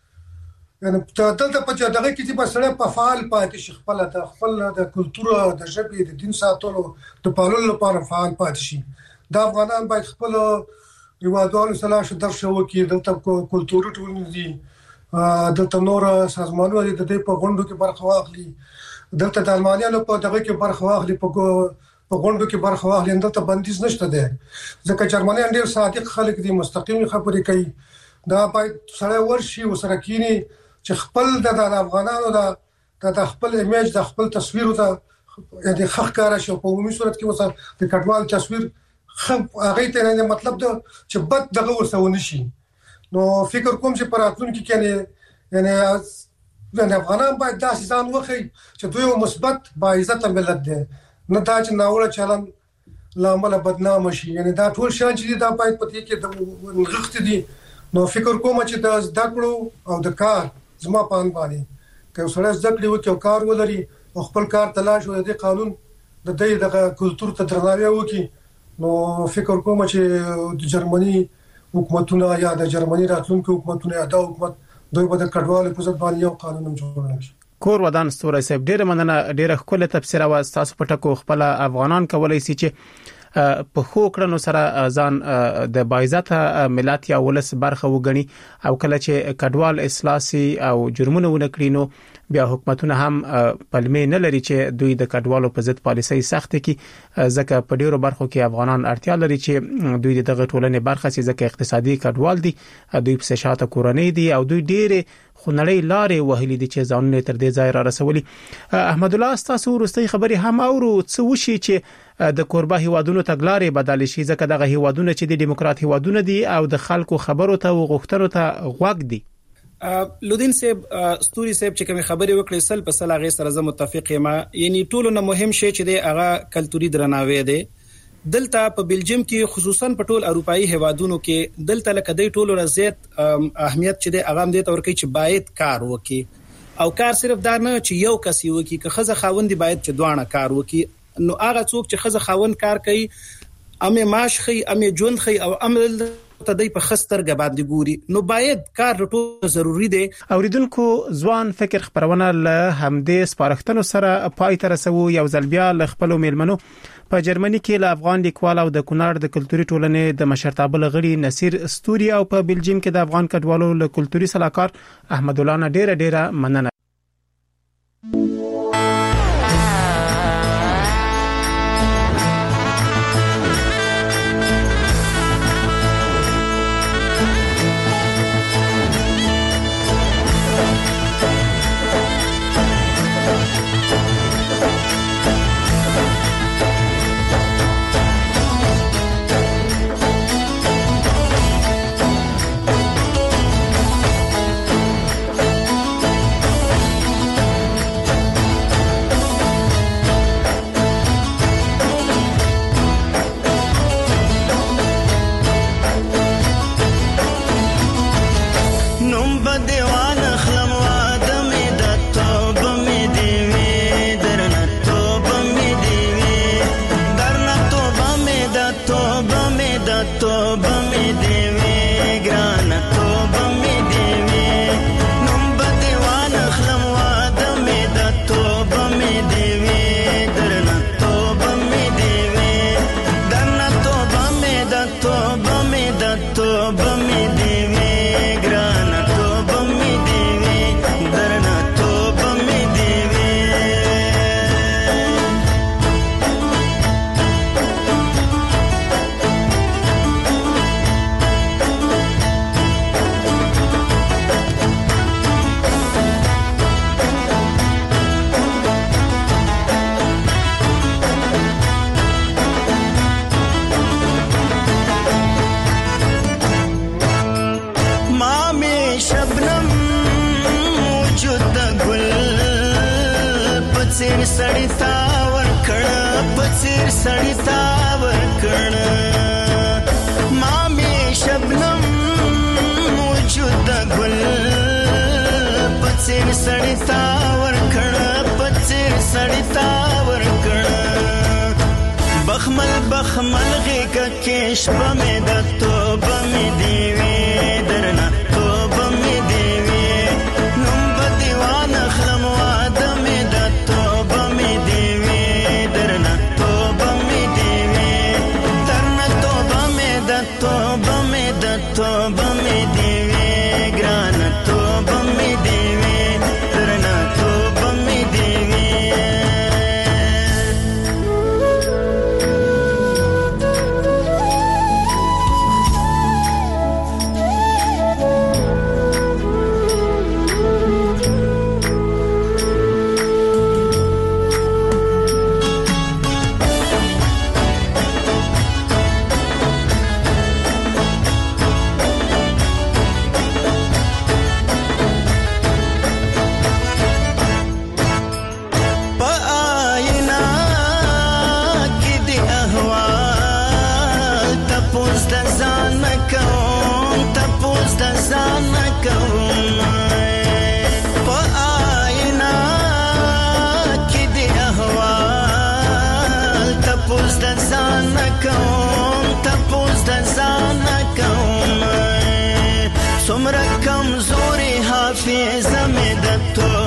یعنی دلته په دغه کې چې په سره په فعال پاتې شي خپل د خپل د کلتور د ژبې د دین ساتلو د پاللو لپاره فعال پاتې شي د افغانان باید خپل هیوادوالو سره شته شو کې دلته کلتوري ټولنې دي دلته نور سازمانونه د دې په غونډو کې برخه واخلي دلته د المانیانو په دغه کې برخه واخلي په په غونډو کې برخه واخلي دلته بندیز نشته ده ځکه جرمنیان ډیر صادق خلک دي مستقیم خبرې کوي دا باید سره ورشي او سره کینی چې خپل د افغانانو د د خپل ایمیج د خپل تصویر ته یعنی خخ کار شي په عمومي صورت کې وسه د کډوال تصویر هغه ته نه مطلب دا چې بد دغه ورسونه شي نو فکر کوم چې پراتون کې کنه یعنی د افغانان باید داسې ځان وخی چې دوی مثبت با عزت ملت دي نه دا چې ناوړه چلن لامل بدنام شي یعنی دا ټول شان چې دا باید پته کې د نغښت دي نو فکر کوم چې د زده کړو او د کار زما پان باندې که سره زده کړو کې کار ولري او خپل کار تلاش او د قانون د دې د کلچر ته درناوی وکړي نو فکر کوم چې د جرمني حکومتونه یا د جرمني راتلونکو حکومتونه یا د حکومت دوی به د کډوالو په ځد باندې یو قانون جوړ کړي.
کور ودان ستوري صاحب ډیره مننه ډیره خپل تفسیر او تاسو په ټکو خپل افغانان کولای شي چې په خو کړنو سره ځان د بایزت ملت یا ولس برخه وګڼي او کله چې کډوال اصلاحي او جرمونه ونکړي نو بیا حکومتونه هم پلمې نه لري چې دوی د کډوالو په ضد پالیسي سخت کړي ځکه په ډیرو برخو کې افغانان اړتیا لري چې دوی دغه ټولنې برخه سي ځکه اقتصادي کډوال دي دوی په شاته کورنۍ دي او دوی ډیره خنړې لارې وهلې دي چې ځانونه تر دې ځای را رسولي. احمد الله تاسو ورستۍ خبري هم اورو څه وشي چې د کوربه هیوادونو تګلارې بدل شي ځکه دغه هیوادونه چې د دیموکرات هیوادونه دي او د خلکو خبرو ته وغوښتنو ته غوږ دي.
لودین صاحب ستوري صاحب چې کوم خبرې وکړې سل په سل هغه سره زه متفق یم یعنی ټولو نه مهم شی چې د هغه کلتوري درناوی دی دلته په بلجیم کې خصوصا په ټول اروپאי هوادونو کې دلته لکه د ټولو رضایت اهمیت چې د اغام دې تور کوي چې باید کار وکړي او کار صرف دا نه چې یو کس یو کې که خزه خاوند باید چې دوانه کار وکړي نو هغه څوک چې خزه خاوند کار کوي امه معاش خي امه ژوند خي او عمل تدای په خستر غباندې ګوري نو باید کار ټول ضروری دی.
اوریدونکو ځوان فکر خبرونه له همدې سپارښتنو سره پای ته رسو یو ځل بیا ل خپل میلمنو په جرمني کې له افغان لیکوال او د کونړ د کلتوري ټولنې د مشرتابه لغړي نصیر ستوري او په بلجیم کې د افغان کډوالو له کلتوري صلاحکار احمد الله نه ډیره ډیره مننه.
ځان کوم په آینا کې د احوال تپوس د ځان کوم تپوس د ځان کوم څومره کمزوري حافظه مې د تو